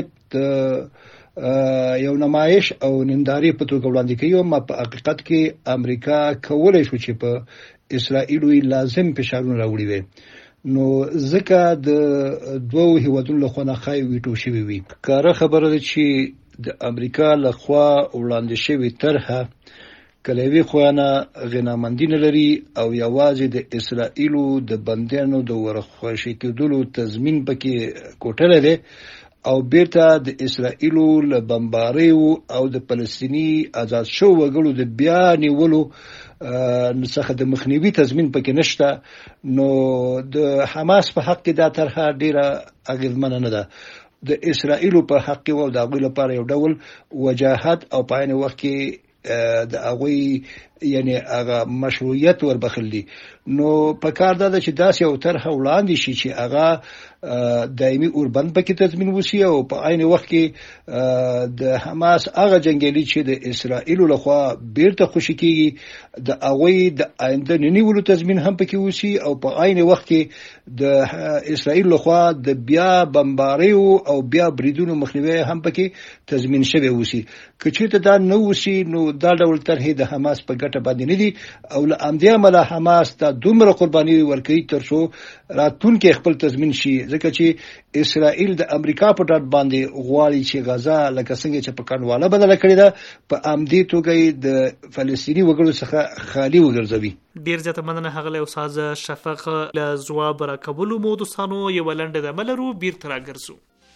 یو نمایش او ننداري په توګه وړاندې کوي او په حقیقت کې امریکا کولای شو چې په اسرائیلو لازم فشارونه راوړي وي. نو ځکه د دوو هیوادونو له خوا نه خای ویټو شوی وي. کاره خبره ده چې د امریکا له خوا وړاندې شوی طرحه کلوي خوانه غنامندین لري او یوازې د اسرائیلو د بندیانو د ورخوشي کېدلو تضمین پکې کوټره ده او بیرته د اسرائیلو له بمباریو او د فلسطینی آزاد شو وګړو د بیا نیولو څخه د مخنیوي تضمین پکې نشته. نو د حماس په حق کې دا طرحه ډیره اغیزمنه نه ده، د اسرائیلو په حق کې او د هغوی لپاره یو ډول وجاهت او په عین وخت کې د هغوی یعنی هغه مشروعیت وربخل دي. نو په کار دا ده چې داسې یو طرحه وړاندې شي چې هغه دایمي اوربند پکې تضمین وشي او په عین وخت کې د حماس هغه جنگیالي چې د اسرائیلو لخوا بیرته خوشي کیږي د هغوی د آینده نیولو تضمین هم پکې وشي او په عین وخت کې د اسرائیل لخوا د بیا بمباریو او بیا بریدونو مخنیوي هم پکې تضمین شوی وشي. که چېرته دا نه وشي نو دا ډول طرحې د حماس په ګټه باندې نه دي او له همدې امله حماس ته دومره قرباني ورکوي تر څو راتلونکي خپل تضمین شي، ځکه چې اسرائیل د امریکا په ډاډ باندې غواړي چې غزا لکه څنګه چې په کنواله بدله کړې ده په همدې توګه د فلسطیني وګړو څخه خالي وګرځوي. ډیر زیاته مننه هغه استاد شفق له ځواب راکولو مو دوستانو. یو لنډه د ملرو بیرته راګرځو.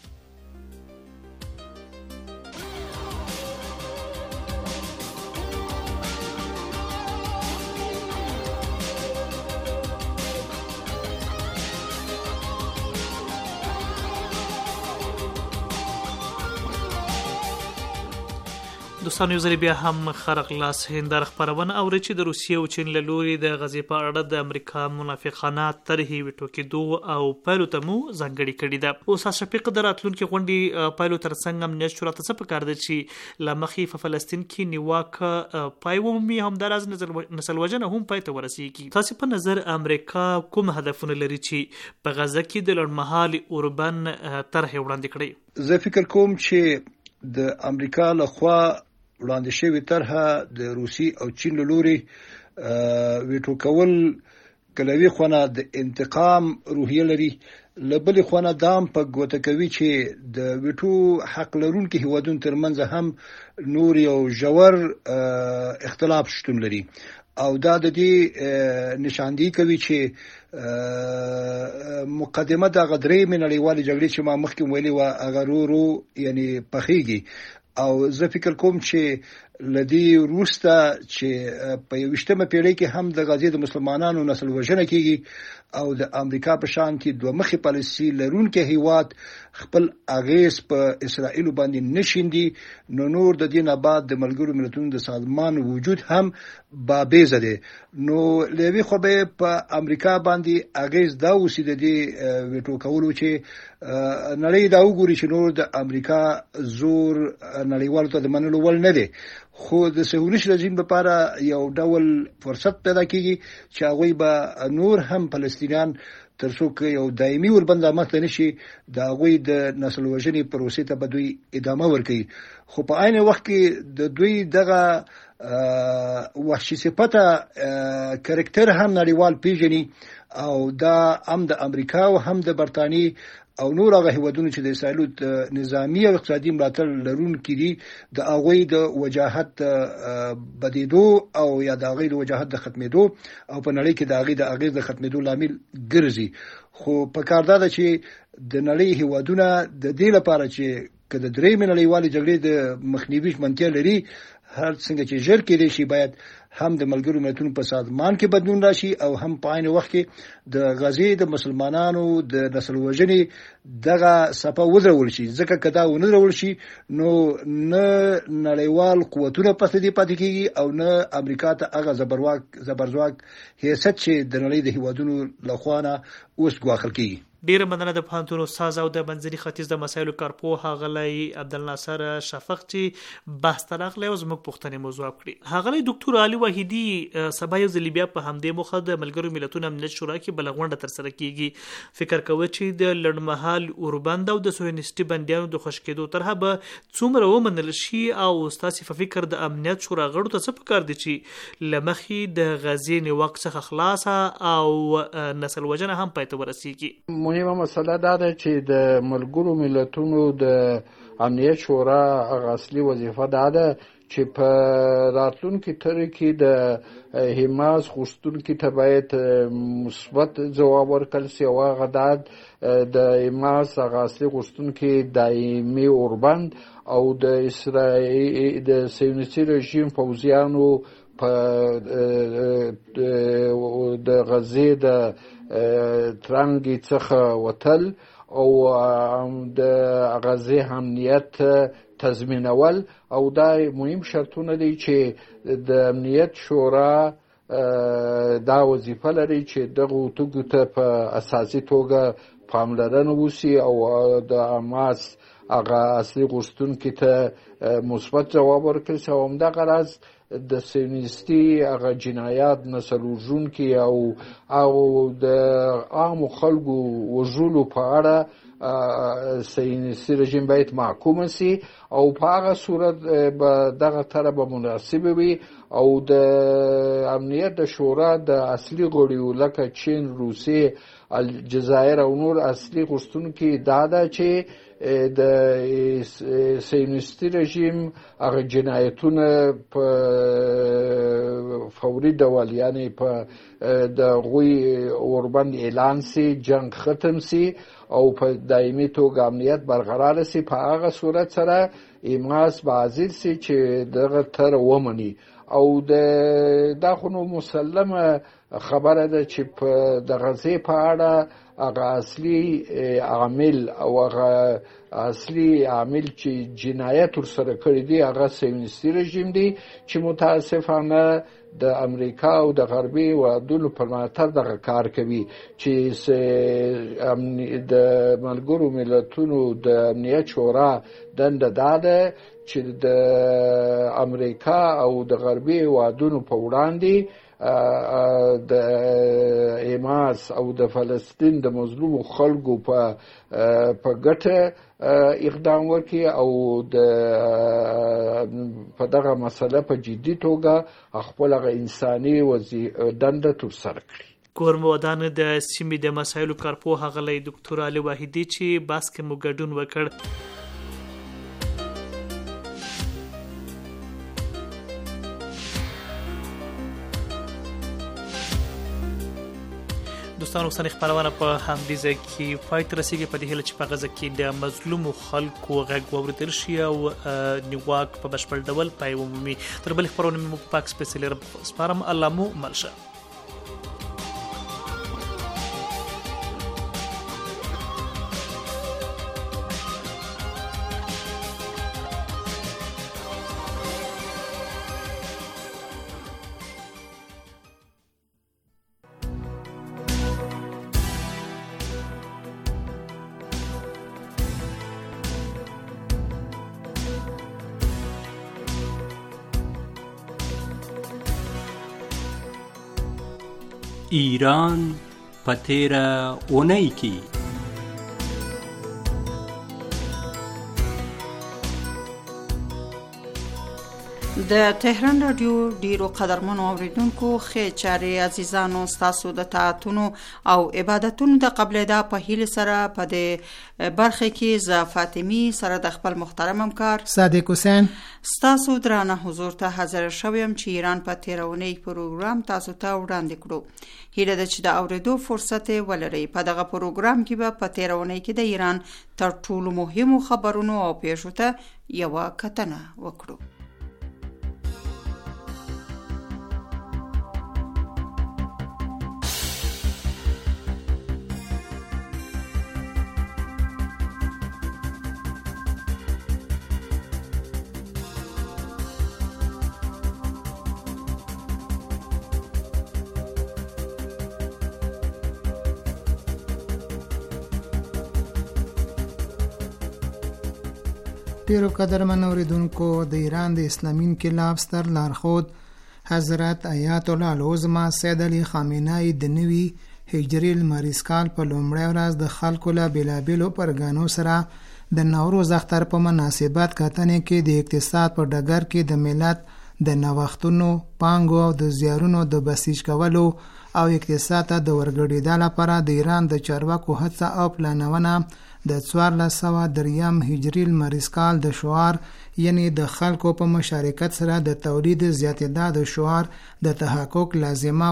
دوستانو یو ځل بیا هم خرق لاس هنداره خپرونه اوري چې د روسیې او چین له لوري د غزې په اړه د امریکا منافقانه طرحې وټو کېدو او پایلو ته مو ځانګړې کړې ده. اوس شفیق د راتلونکي غونډې پایلو ترڅنګ امنیت شورا ته څه پکار ده چې لا مخې په فلسطین کې نیواکه پای ومومي، همداراز نسل وژنه هم پای ته ورسیږي. تاسو په نظر امریکا کوم هدفونه لري چې په غزه کې د لړمحالي اوربن طرحې وړاندې کړي؟ زه فکر کوم چې د امریکا له خوا وړاندې شوی طرحه د روسي او چین له لوري ویټو کول کلوي خونه د انتقام روحیه لري، لبلې خونه دام په ګوته کوي چې د ویټو حق لرونکي هیوادونو ترمنځ هم نور یو ژور اختلاف شتون لري او دا د دې نشاندهي کوي چې مقدمه د غدرې منړیوالې جګړې چې ما مخکې ویلي و هغه ورو ورو یعنی پخېږي او زه فکر کوم چې لدی روستا چې په یوشتمه پیړۍ کې هم د غزې د مسلمانانو نسل وژنه کیږي او د امریکا په شان کې دوه مخي پالیسي لرونکي هیواد خپل اغیز په اسرائیل باندې نشیندي، نو نور د دې نه بعد د ملګرو ملتونو د سازمان وجود هم بابیزه ده. نو لوي خو به په امریکا باندې اغیز دا وسید دي وټو کولو چې نړۍ دا وګوري چې نور د امریکا زور نړیوالو ته د منلو ول نه دي، خو د صهیونیست رژیم لپاره یو ډول فرصت پیدا کیږي چې هغه به نور هم فلسطینیان ترڅو کې یو دایمي وربند مخته نشي د هغه د نسل وژنې پروسې ته به دوی ادامه ورکړي. خو په عین وخت کې د دوی دغه وحشي صفته کریکټر هم نړیوال پیژني او دا هم د امریکا او هم د برتانی او نور هغه هیوادونو چې د اسرائیل نظامی او اقتصادي ملاتړ لرونکي دي د هغوی د وجاهت بدیدو او یا د هغوی د وجاهت د ختمېدو او په نړۍ کې د هغوی د اغیز د ختمېدو لامل ګرځي. خو په کار دا ده چې د نړۍ هیوادونه د دې لپاره چې کله درې نړیوالې جګړې د مخنیوي ژمنتیا لري هر څنګه چې ژر کېدای شي باید هم د ملګرو ملتونو په سازمان کې بدلون راشي او هم په عین وخت کې د غزې د مسلمانانو د نسل وژنې دغه صفه ودرول شي. ځکه کدا ونه درول شي نو نه نړیوال قوتونه پاتې دي پاتې کیږي او نه امریکا ته هغه زبرواک زبرځواک حیثیت چې د نړۍ د هیوادونو لخوا اوس ګواښل کیږي. ډیره مننه د پوهنتون استاد او د منځني ختیځ د مسایلو کارپوه غلی عبدالناصر شفق چې بحث تراغلی او زموږ پوښتنې موضوع کړي. غلی ډاکټر علي وحیدي سبا یو ځل بیا په همدې موخه د ملګرو ملتونو امنیت شورا کې بل غونډه ترسره کیږي. فکر کوي چې د لړمحال اوربند او د صهیونیستي بندیانو د خوش کېدو طرحه به څومره ومنل شي او ستاسو په فکر د امنیت شورا غړو ته څه پکار دي چې لمخې د غزې نیواک څخه خلاصه او نسل وژنه هم پای ته ورسیږي؟ مهمه مسله دا ده چې د ملګرو ملتونو د امنیت شورا هغه اصلي وظیفه دا ده چې په راتلونکي تر کې د حماس غوښتونکو ته باید مثبت ځواب ورکړل شي او هغه د حماس هغه اصلي غوښتونکو دایمي اوربند او د اسرائیل د صهیونیستي رژیم پوځیانو په د غزې د ترانګي څخه وتل او د غزې امنیت تضمینول او دا مهم شرطونه دي چې د امنیت شورا دا وظیفه لري چې دغه توګه ته په اساسي توګه پاملرنه وشي او د حماس هغه اصلي غوښتونکو ته مثبت ځواب ورکړي او همدغه راز د صهیونیستي هغه جنایات نسل وژونکي او او د عامو خلکو وژلو په اړه صهیونیستي رژیم باید محکوم شي او په هغه صورت به دغه طرح به مناسبه وي او د امنیت د شورا د اصلي غړیو لکه چین، روسیې، الجزایر او نور اصلي غوښتونکي دا ده چې د صهیونیستي رژیم هغه جنایتونه په فوري ډول یعنی په د غوی اوربند اعلان سي، جنگ ختم سي او په دایمي توګه امنیت برقرار سي. په هغه صورت سره حماس به حاضر سي چې دغه تر ومني او د دا خو نو مسلمه خبره ده چې په د غزې په اړه هغه اصلي عامل او هغه اصلي عامل چې جنایت ورسره کړی دی هغه صهیونیستي رژیم دی چې متاسفانه د امریکا او د غربي هیوادونو پر ملاتړ دغه کار کوي چې د ملګرو ملتونو د امنیت شورا دنده دا ده چې د امریکا او د غربي هیوادونو په وړاندې د حماس او د فلسطین د مظلوم خلکو په په ګټه اقدام وکړي او د په دغه مسله په جدي توګه خپل انساني دنده ترسره کړي. کورمودان د سیمې د مسایلو کارپوه غلی ډاکټر علي وحیدي چې بحث کې مو ګډون وکړ. دوستانو اوسنۍ خپرونه په همدې ځای کې پای ته رسیږي په دې هیله چې په غزه کې د مظلومو خلکو غږ واورېدل شي او نیواک په بشپړ ډول پای ومومي. تر بلې خپرونې مو په پاک سپېڅلي رب سپارم. الله مو مل شه. ایران په تیره اونۍ کې. د تهران رادیو ډیرو قدرمنو اوریدونکو ښه چاري عزیزانو ستاسو د طاعتونو او عبادتونو د قبلېدا په هیله سره په دې برخه کې ز فاطمی سره د خپل محترم همکار صادق حسین ستاسو درانه حضور ته حاضر شوم چې ایران په تیرونی پروګرام تاسو ته وړاندې کړو. هیله ده چې د اوریدو فرصت ولرئ. په دغه پروګرام کې به په تیرونی کې د ایران تر ټولو مهمو خبرونو او پیښو ته یو کتنه وکړو. ډیرو قدرمن اوریدونکو، د ایران د اسلامي انقلاب ستر لارښود حضرت آیت الله العظمى سید علي خامنه‌ای د نوي هجري لمریز کال په لومړۍ ورځ د خلکو له بېلابېلو پرګانو سره د نوروز اختر په مناسبت کتنې کې د اقتصاد په ډګر کې د ملت د نوښتونو، پانګو او د زیارونو د بسیج کولو او اقتصاد ته د ورګډېدا لپاره د ایران د چارواکو هڅه او پلانونه د څوارلس سوه دریم هجري لمریز کال د شعار یعنی د خلکو په مشارکت سره د تولید زیاتېدا د شعار د تحقق لازمه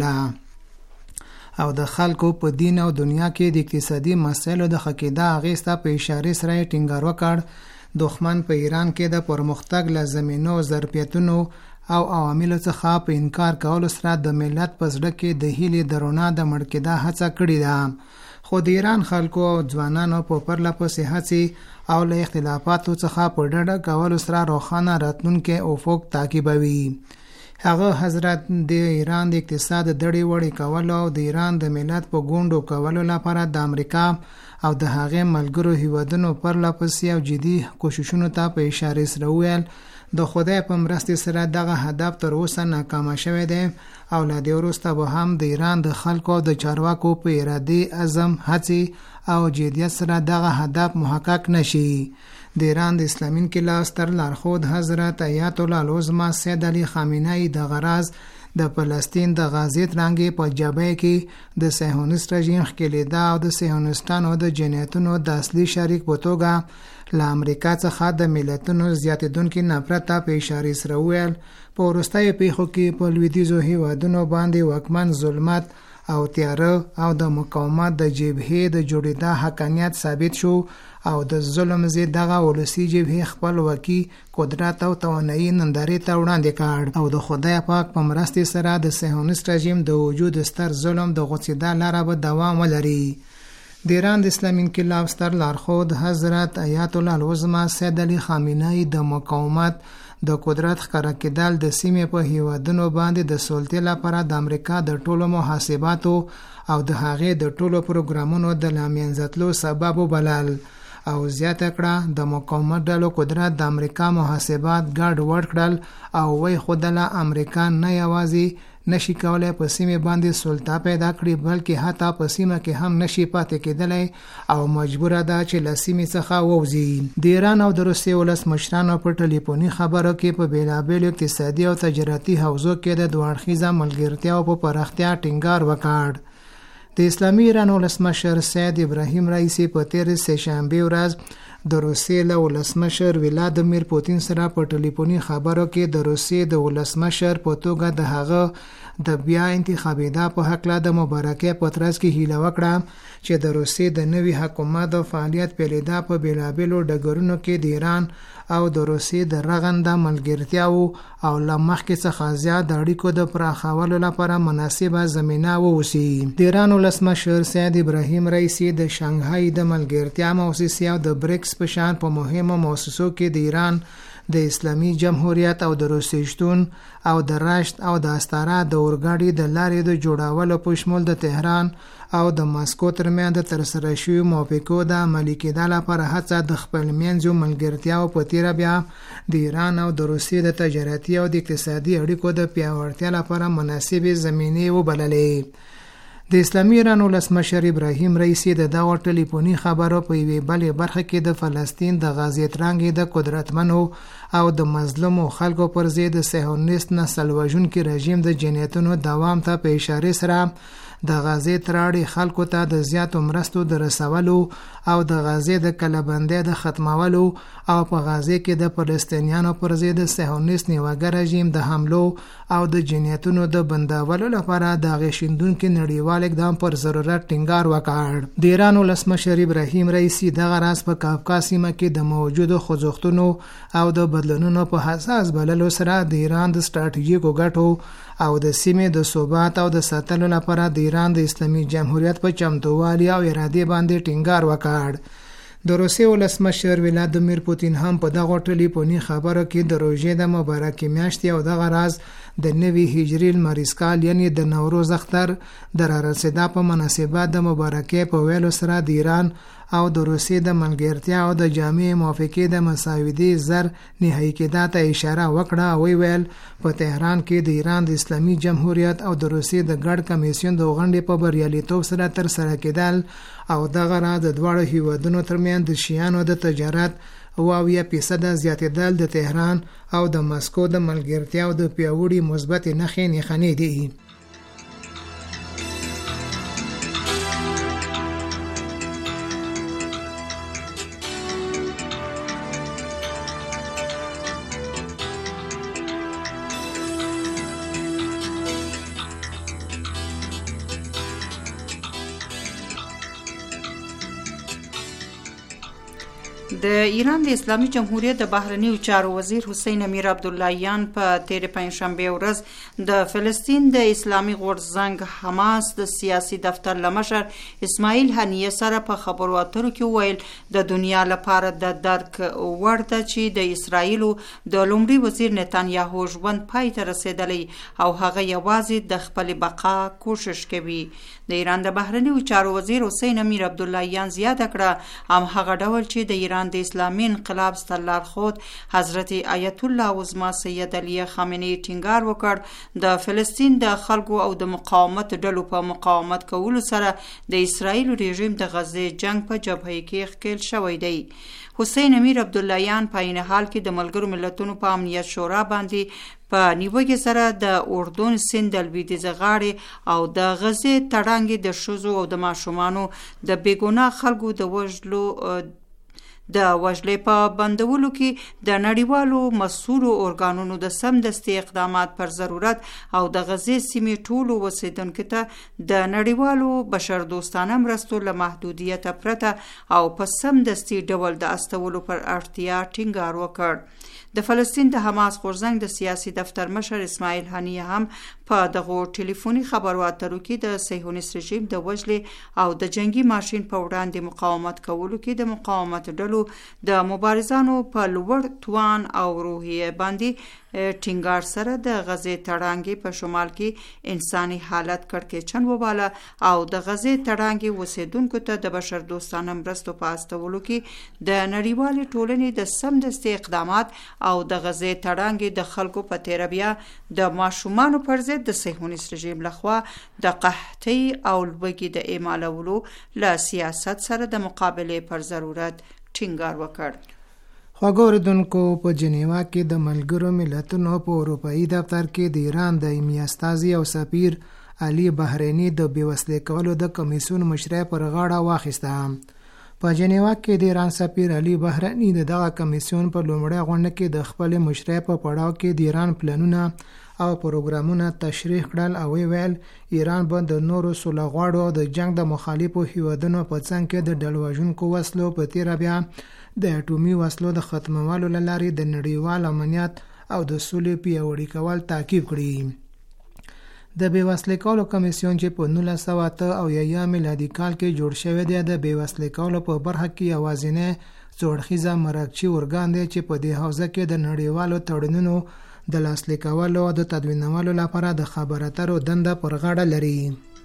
وبلله او د خلکو په دین او دنیا کې د اقتصادي مسایلو د ښه کېدا اغېز ته په اشارې سره یې ټینګار وکړ. دښمن په ایران کې د پرمختګ له زمینو، ظرفیتونو او عواملو څخه په انکار کولو سره د ملت په زړه کې د هیلې د رڼا د مړ کېدا هڅه کړې ده. خو د ایران خلکو او ځوانانو په پرله پسې هڅې او له اختلافاتو څخه په ډډه کولو سره روښانه راتلونکی افق تعقیبوي. هغه حضرت د ایران د اقتصاد دړې وړې کولو او د ایران د ملت په ګونډو کولو لپاره د امریکا او د هغې ملګرو هیوادونو پرله پسې او جدي کوششونو ته په اشارې سره وویل د خدای په مرستې سره دغه هدف تر اوسه ناکامه شوی دی او له دې وروسته به هم د ایران د خلکو د چارواکو په ارادي عزم، هڅې او جدیت سره دغه هدف محقق نشي. د ایران د اسلامي انقلاب ستر لارښود حضرت آیت الله العظمى سید علي خامنه‌ای د غرض د فلسطین د غزې ترانګې په جبهه کې د صهیونیست رژیم ښکېلېدا او د صهیونیستانو د جنایتونو د اصلي شریک په توګه له امریکا څخه د ملتونو زیاتېدونکي نفرت ته په اشارې سره وویل په وروستیو پیښو کې په لویدیځو هیوادونو باندې واکمن ظلمت او تیاره او د مقاومت د جبهې د جوړېدا حقانیت ثابت شو او د ظلم ضد دغه ولسي جبهې خپلواکي، قدرت او توانایي نندارې ته وړاندې کړ او د خدای پاک په مرستې سره د صهیونیست رژیم د وجود ستر ظلم د غوڅېدا لاره به دوام ولري. د ایران د اسلامي انقلاب ستر لارښود حضرت آیت الله العظمى سید علي خامنه‌ای د مقاومت د قدرت ښکاره کېدل د سیمې په هیوادونو باندې د سلطې لپاره د امریکا د ټولو محاسباتو او د هغې د ټولو پروګرامونو د لامنځتلو سبب وبلل او زیاته کړه د مقاومت ډلو قدرت د امریکا محاسبات ګډ وډ کړل او وی خودله امریکا نه یوازې نشي کولای په سیمه باندې سلطه پیدا کړي بلکې حتی په سیمه کې هم نشي پاتې کېدلی او مجبور ده چې له سیمې څخه ووځي. د ایران او د روسیې ولسمشرانو په ټلیفوني خبرو کې په بیلابیلو اقتصادي او تجارتي حوزو کې د دوه اړخیزه ملګرتیاو په پراختیا ټینګار وکړ. د اسلامي ایران ولسمشر سید ابراهیم رئیسی په تیر سه شنبه ورځ د روسیې له ولسمشر ولادیمیر پوتین سره په ټلیفوني خبرو کې د روسیې د ولسمشر په توګه د هغه د بیا انتخابېدا په هکله د مبارکۍ په ترڅ کې هیله وکړه چې د روسیې د نوي حکومت د فعالیت پیلېدا په بیلابیلو ډګرونو کې د ایران او د روسیې د رغنده ملګرتیاو او له مخکې څخه زیات د اړیکو د پراخولو لپاره مناسبه زمینه واوسي. د ایران ولسمشر سید ابراهیم رئیسی د شانګهای د ملګرتیا مؤسسې او د بریکس په شان په مهمو مؤسسو کې د ایران د اسلامي جمهوریت او د روسیې شتون او د راشد او د استاره د اورګاډي د لارې د جوړولو په شمول د تهران او د ماسکو ترمنځ د ترسره شویو موافقو د عملي کېدو لپاره هڅه د خپل منځو ملګرتیاو په تیره بیا د ایران او د روسیې د تجارتي او د اقتصادي اړیکو د پیاوړتیا لپاره مناسبې زمینې وبللې. د اسلامي ایران ولسمشر ابراهیم رئیسی د دغه ټلیفوني خبرو په یوې بلې برخه کې د فلسطین د غازی ترانګې د قدرتمنو او د مظلومو خلکو پر ضد د صهیونیست نسل وژونکي رژیم د جنایتونو دوام ته په اشاره سره د غازی تراړي خلکو ته د زیاتو مرستو د رسولو او د غازی د کلبندۍ د ختمولو او په غازی کې د فلسطینیانو پر ضد د صهیونیست نیواګر رژیم د حملو او د جنایتونو د بندولو لپاره د غشیندونکو نړیوال اقدام پر ضرورت ټینګار وکړ. د ایران ولسمشر ابراهیم رئیسی دغه راز په کافکا سیمه کې د موجودو خوځښتونو او د بدلونونو په حساس بللو سره د ایران د ستراتیژیکو ګټو او د سیمې د ثبات او د ساتلو لپاره د ایران د اسلامي جمهوریت په چمتووالي او ارادې باندې ټینګار وکړ. د روسیې ولسمشر ولادیمیر پوتین هم په دغه ټلیفوني خبرو کې د روژې د مبارکې میاشتې او دغه راز د نوي هجري لمریز کال یعنی د نوروز اختر د رارسېدا په مناسبت د مبارکۍ په ویلو سره د ایران او د روسیې د ملګرتیا او د جامع موافقې د مساوي زر نهایی کېدو ته اشاره وکړه او ویل په تهران کې د ایران د اسلامي جمهوریت او د روسیې د ګډ کمیسیون د غونډې په بریالیتوب سره ترسره کېدل او دغه راز د دواړو هیوادونو ترمنځ د شیانو د تجارت اویا فیصد زیاتېدل د تهران او د ماسکو د ملګرتیا او د پیاوړي مثبت نښې نښانې دي. د ایران د اسلامي جمهوریت د بهرنیو چارو وزیر حسین امیر عبداللهیان په تیر پنځشنبه ورځ د فلسطین د اسلامي غورځنګ حماس د سیاسي دفتر لمشر اسماعیل هنیه سره په خبرو اترو کې ویل د دنیا لپاره د درک وړ ده چې د اسرایلو د لومړي وزیر نتانیاهو ژوند پای ته رسیدلی او هغه یوازې د خپل بقا کوشش کوي. د ایران د بهرنیو چارو وزیر حسین امیر عبداللهیان زیاته کړه هم هغه ډول چې د ایران د اسلامي انقلاب سترلارښود حضرت آیت الله عظما سید علی خامنه‌ای ټینګار وکړ د فلسطین د خلکو او د مقاومت ډلو په مقاومت کولو سره د اسرایل رژیم د غزه جنگ په جبهه کې ښکېل شوی دی. حسین امیر عبداللهیان په عین حال کې د ملګرو ملتونو په امنیت شورا باندې په نیوکه سره د اردن سیند د لویدیځه غاړې او د غزې تړانګې د ښځو او د ماشومانو د بېګناه خلکو د وژلو د وژلې په بندولو کې د نړیوالو مسؤلو ارګانونو د سمدستي اقدامات پر ضرورت او د غزې سیمې ټولو اوسیدونکو ته د نړیوالو بشردوستانه مرستو له محدودیته پرته او په سمدستي ډول د استولو پر اړتیا ټینګار وکړ. د فلسطین د حماس غورځنګ د سیاسي دفتر مشر اسماعیل هنیه هم په دغه ټلیفوني خبرو اترو کې د صهیونیست رژیم د وژلې او د جنگي ماشین په وړاندې مقاومت کولو کې د مقاومت ډلو د مبارزانو په لوړ توان او روحیه باندې ټینګار سره د غزې تړانګې په شمال کې انساني حالت کړکېچن وباله او د غزې تړانګې اوسیدونکو ته د بشردوستانه مرستو په استولو کې د نړیوالې ټولنې د سمدستي اقدامات او د غزې تړانګې د خلکو په تیره بیا د ماشومانو پر ضد د صهیونیست رژیم لخوا د قحطۍ او لوږې د اعمالولو له سیاست سره د مقابلې پر ضرورت ټینګار وکړ. خواږه اوریدونکو، په جنیوا کې د ملګرو ملتونو په اروپایي دفتر کې د ایران د ایمی استازي او سفیر علي بحرینی د بېوسلې کولو د کمیسیون مشرۍ پر غاړه واخیسته. په جنیوا کې د ایران سفیر علي بحرینی د دغه کمیسیون په لومړۍ غونډه کې د خپل مشرۍ په پړاو کې د ایران پلانونه او پروګرامونه تشریح کړل او ویل ایران به د نورو سولهغواړو او د جنگ د مخالفو هیوادونو په څنګ کې د ډلوژونکو وسلو په تیره بیا د اټومي وسلو د ختمولو لارې د نړیوال امنیت او د سولې پیاوړي کول تعقیب کړي. د بېوسلې کولو کمیسیون چې په نولس سوه اته اویا میلادي کال کې جوړ شوی دی د بېوسلې کولو په برخه کې یوازینی څوړخیزه مرکچی ارګان دی چې په دې حوزه کې د نړیوالو تړونونو د لاسلیک کولو او د تدوینولو لپاره د خبرو اترو دنده پر غاړه لري.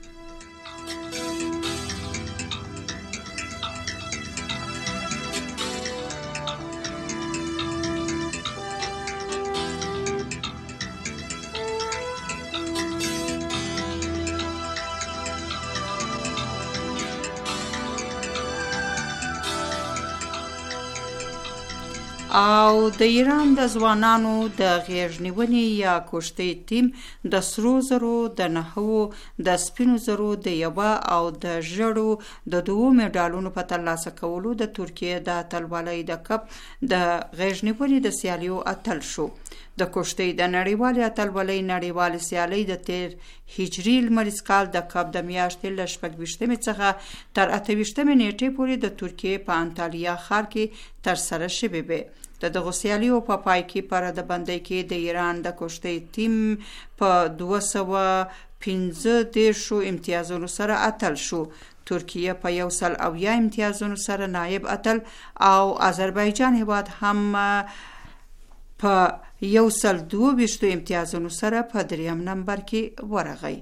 او د ایران د ځوانانو د غیرنیونې یا کشتۍ ټیم د سرو زرو د نهو د سپینو زرو د یوه او د ژړو د دوو میډالونو په ترلاسه کولو د ترکیې د اتلولۍ د کپ د غیرنیونې د سیالیو اتل شو. د کشتۍ د نړیوالې اتلولۍ نړیوالې سیالۍ د تیر هجري لمریز کال د کپ د میاشتې له شپږ ویشتمې څخه تر اته ویشتمې نیټې پورې د ترکیې په انطالیا ښار کې ترسره شوې وې. د دغو سیالیو په پای کې په ردبندۍ کې د ایران د کشتۍ ټیم په دوه سوه پنځه دېرشو امتیازونو سره اتل شو. ترکیه په یو سل اویا امتیازونو سره نایب اتل او آذربایجان هیواد هم په یو سل دوه ویشتو امتیازونو سره په دریم نمبر کې ورغی.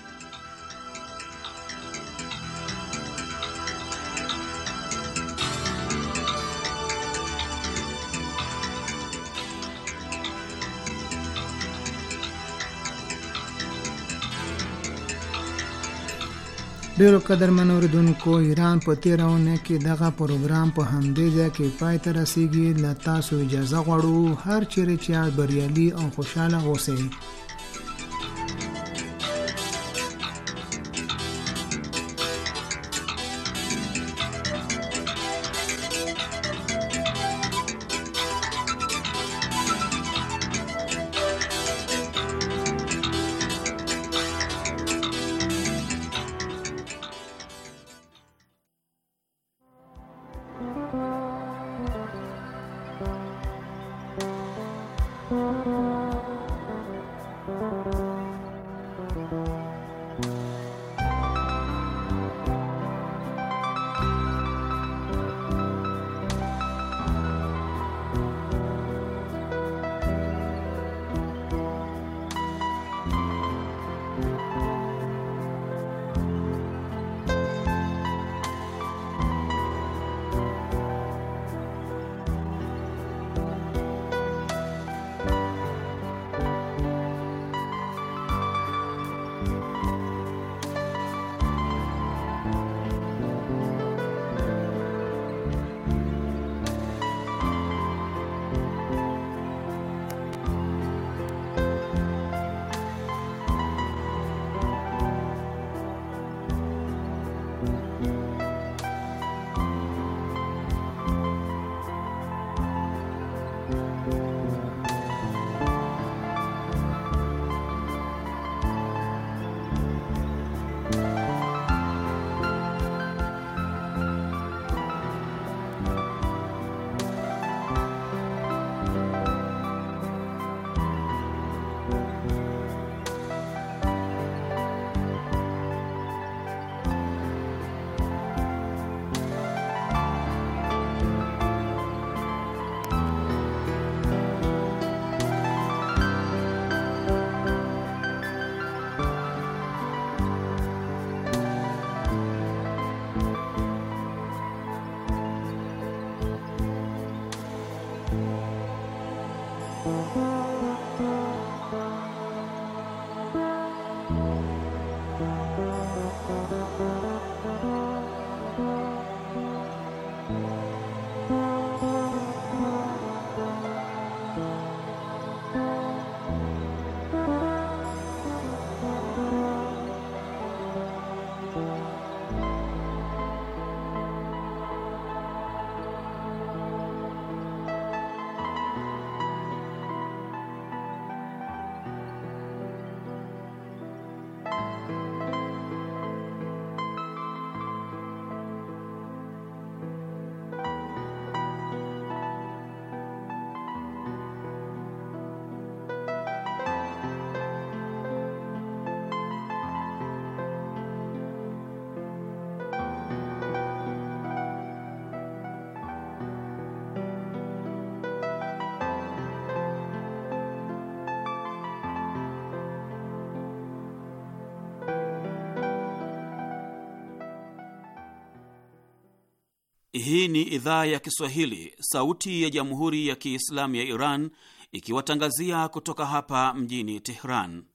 ډیرو قدرمنو اوریدونکو، ایران په تیره اونۍ کې دغه پروګرام په همدې ځای کې پای ته رسیږي. له تاسو اجازه غواړو هر چیرې چې بریالي او خوشحاله اوسئ. Hii ni idhaa ya Kiswahili, sauti ya Jamhuri ya Kiislamu ya Iran, ikiwatangazia kutoka hapa mjini Tehran.